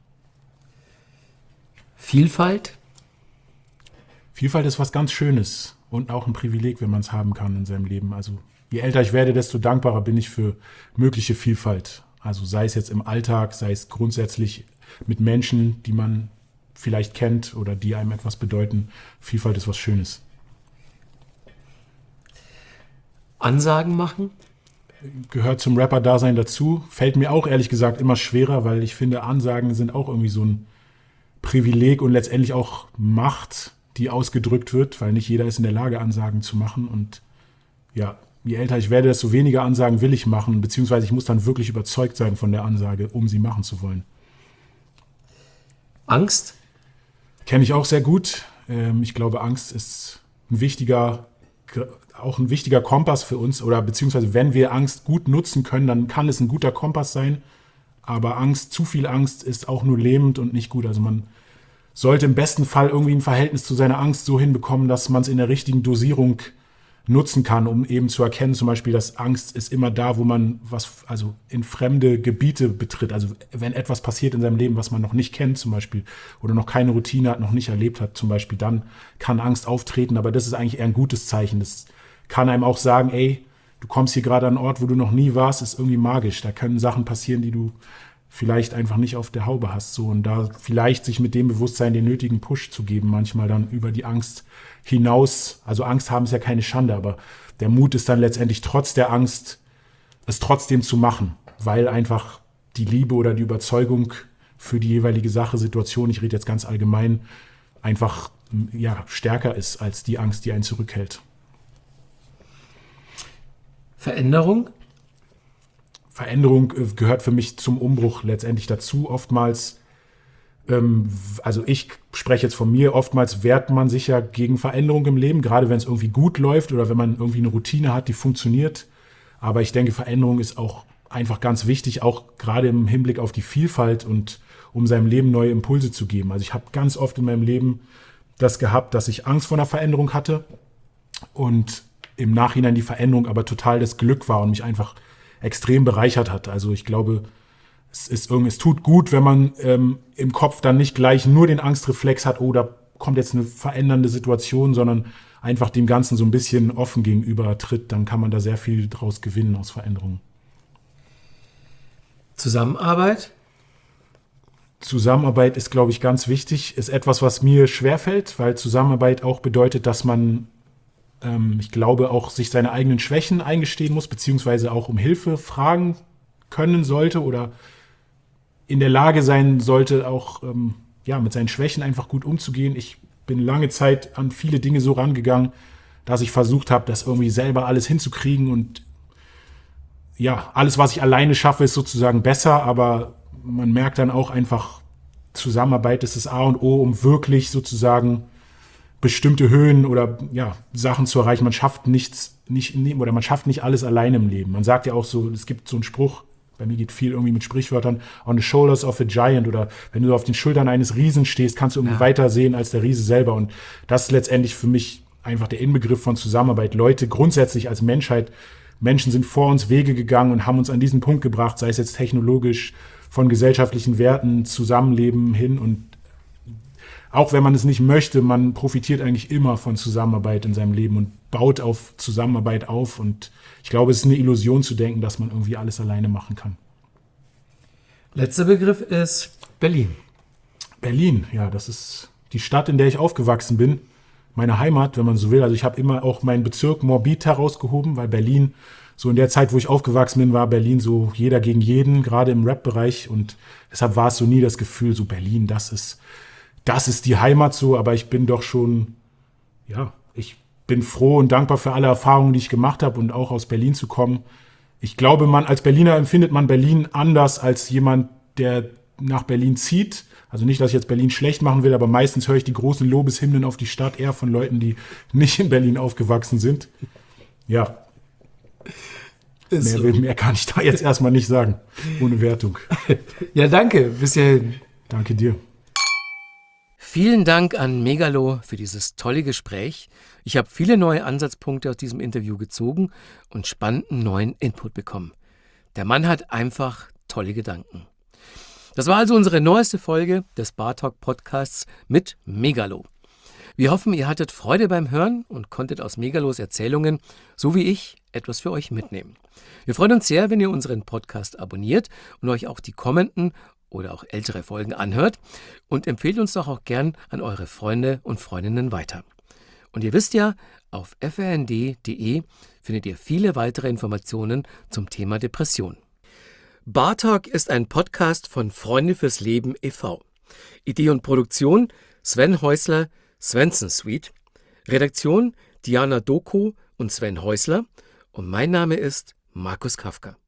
Vielfalt. Vielfalt ist was ganz Schönes und auch ein Privileg, wenn man es haben kann in seinem Leben. Also je älter ich werde, desto dankbarer bin ich für mögliche Vielfalt. Also sei es jetzt im Alltag, sei es grundsätzlich mit Menschen, die man vielleicht kennt oder die einem etwas bedeuten. Vielfalt ist was Schönes. Ansagen machen. gehört zum Rapper-Dasein dazu. Fällt mir auch ehrlich gesagt immer schwerer, weil ich finde, Ansagen sind auch irgendwie so ein Privileg und letztendlich auch Macht, die ausgedrückt wird, weil nicht jeder ist in der Lage, Ansagen zu machen. Und ja, je älter ich werde, desto weniger Ansagen will ich machen, beziehungsweise ich muss dann wirklich überzeugt sein von der Ansage, um sie machen zu wollen. Angst? Kenne ich auch sehr gut. Ich glaube, Angst ist ein wichtiger, auch ein wichtiger Kompass für uns. Oder beziehungsweise, wenn wir Angst gut nutzen können, dann kann es ein guter Kompass sein. Aber Angst, zu viel Angst ist auch nur lähmend und nicht gut. Also man sollte im besten Fall irgendwie ein Verhältnis zu seiner Angst so hinbekommen, dass man es in der richtigen Dosierung nutzen kann, um eben zu erkennen, zum Beispiel, dass Angst ist immer da, wo man was, also in fremde Gebiete betritt. Also wenn etwas passiert in seinem Leben, was man noch nicht kennt, zum Beispiel, oder noch keine Routine hat, noch nicht erlebt hat, zum Beispiel, dann kann Angst auftreten. Aber das ist eigentlich eher ein gutes Zeichen. Das kann einem auch sagen, ey, du kommst hier gerade an einen Ort, wo du noch nie warst, ist irgendwie magisch. Da können Sachen passieren, die du vielleicht einfach nicht auf der Haube hast. So. Und da vielleicht sich mit dem Bewusstsein den nötigen Push zu geben, manchmal dann über die Angst hinaus. Also Angst haben ist ja keine Schande, aber der Mut ist dann letztendlich trotz der Angst, es trotzdem zu machen, weil einfach die Liebe oder die Überzeugung für die jeweilige Sache, Situation, ich rede jetzt ganz allgemein, einfach ja, stärker ist als die Angst, die einen zurückhält. Veränderung? Veränderung gehört für mich zum Umbruch letztendlich dazu. Oftmals, ähm, also ich spreche jetzt von mir, oftmals wehrt man sich ja gegen Veränderung im Leben, gerade wenn es irgendwie gut läuft oder wenn man irgendwie eine Routine hat, die funktioniert. Aber ich denke, Veränderung ist auch einfach ganz wichtig, auch gerade im Hinblick auf die Vielfalt und um seinem Leben neue Impulse zu geben. Also ich habe ganz oft in meinem Leben das gehabt, dass ich Angst vor einer Veränderung hatte und im Nachhinein die Veränderung aber total das Glück war und mich einfach extrem bereichert hat. Also ich glaube, es ist irgendwie, es tut gut, wenn man ähm, im Kopf dann nicht gleich nur den Angstreflex hat, oh, da kommt jetzt eine verändernde Situation, sondern einfach dem Ganzen so ein bisschen offen gegenüber tritt, dann kann man da sehr viel draus gewinnen aus Veränderungen. Zusammenarbeit? Zusammenarbeit ist, glaube ich, ganz wichtig, ist etwas, was mir schwerfällt, weil Zusammenarbeit auch bedeutet, dass man ich glaube, auch sich seine eigenen Schwächen eingestehen muss, beziehungsweise auch um Hilfe fragen können sollte oder in der Lage sein sollte, auch ähm, ja, mit seinen Schwächen einfach gut umzugehen. Ich bin lange Zeit an viele Dinge so rangegangen, dass ich versucht habe, das irgendwie selber alles hinzukriegen und ja, alles, was ich alleine schaffe, ist sozusagen besser, aber man merkt dann auch einfach, Zusammenarbeit ist das A und O, um wirklich sozusagen bestimmte Höhen oder ja, Sachen zu erreichen. Man schafft nichts, nicht, oder man schafft nicht alles alleine im Leben. Man sagt ja auch so, es gibt so einen Spruch, bei mir geht viel irgendwie mit Sprichwörtern, on the shoulders of a giant, oder wenn du auf den Schultern eines Riesen stehst, kannst du irgendwie ja. weiter sehen als der Riese selber. Und das ist letztendlich für mich einfach der Inbegriff von Zusammenarbeit. Leute grundsätzlich als Menschheit, Menschen sind vor uns Wege gegangen und haben uns an diesen Punkt gebracht, sei es jetzt technologisch, von gesellschaftlichen Werten, Zusammenleben hin, und auch wenn man es nicht möchte, man profitiert eigentlich immer von Zusammenarbeit in seinem Leben und baut auf Zusammenarbeit auf. Und ich glaube, es ist eine Illusion zu denken, dass man irgendwie alles alleine machen kann. Letzter Begriff ist Berlin. Berlin, ja, das ist die Stadt, in der ich aufgewachsen bin. Meine Heimat, wenn man so will. Also ich habe immer auch meinen Bezirk Morbid herausgehoben, weil Berlin, so in der Zeit, wo ich aufgewachsen bin, war Berlin so jeder gegen jeden, gerade im Rap-Bereich. Und deshalb war es so nie das Gefühl, so Berlin, das ist... Das ist die Heimat so, aber ich bin doch schon, ja, ich bin froh und dankbar für alle Erfahrungen, die ich gemacht habe und auch aus Berlin zu kommen. Ich glaube, man als Berliner empfindet man Berlin anders als jemand, der nach Berlin zieht. Also nicht, dass ich jetzt Berlin schlecht machen will, aber meistens höre ich die großen Lobeshymnen auf die Stadt eher von Leuten, die nicht in Berlin aufgewachsen sind. Ja. Mehr, so. mehr kann ich da jetzt erstmal nicht sagen, ohne Wertung. Ja, danke. Bis hierhin. Danke dir. Vielen Dank an Megalo für dieses tolle Gespräch. Ich habe viele neue Ansatzpunkte aus diesem Interview gezogen und spannenden neuen Input bekommen. Der Mann hat einfach tolle Gedanken. Das war also unsere neueste Folge des Bartalk Podcasts mit Megalo. Wir hoffen, ihr hattet Freude beim Hören und konntet aus Megalos Erzählungen, so wie ich, etwas für euch mitnehmen. Wir freuen uns sehr, wenn ihr unseren Podcast abonniert und euch auch die kommenden oder auch ältere Folgen anhört, und empfehlt uns doch auch gern an eure Freunde und Freundinnen weiter. Und ihr wisst ja, auf f r n d punkt d e findet ihr viele weitere Informationen zum Thema Depression. Bartalk ist ein Podcast von Freunde fürs Leben e V Idee und Produktion Sven Häusler, Svensson Suite. Redaktion Diana Doko und Sven Häusler. Und mein Name ist Markus Kafka.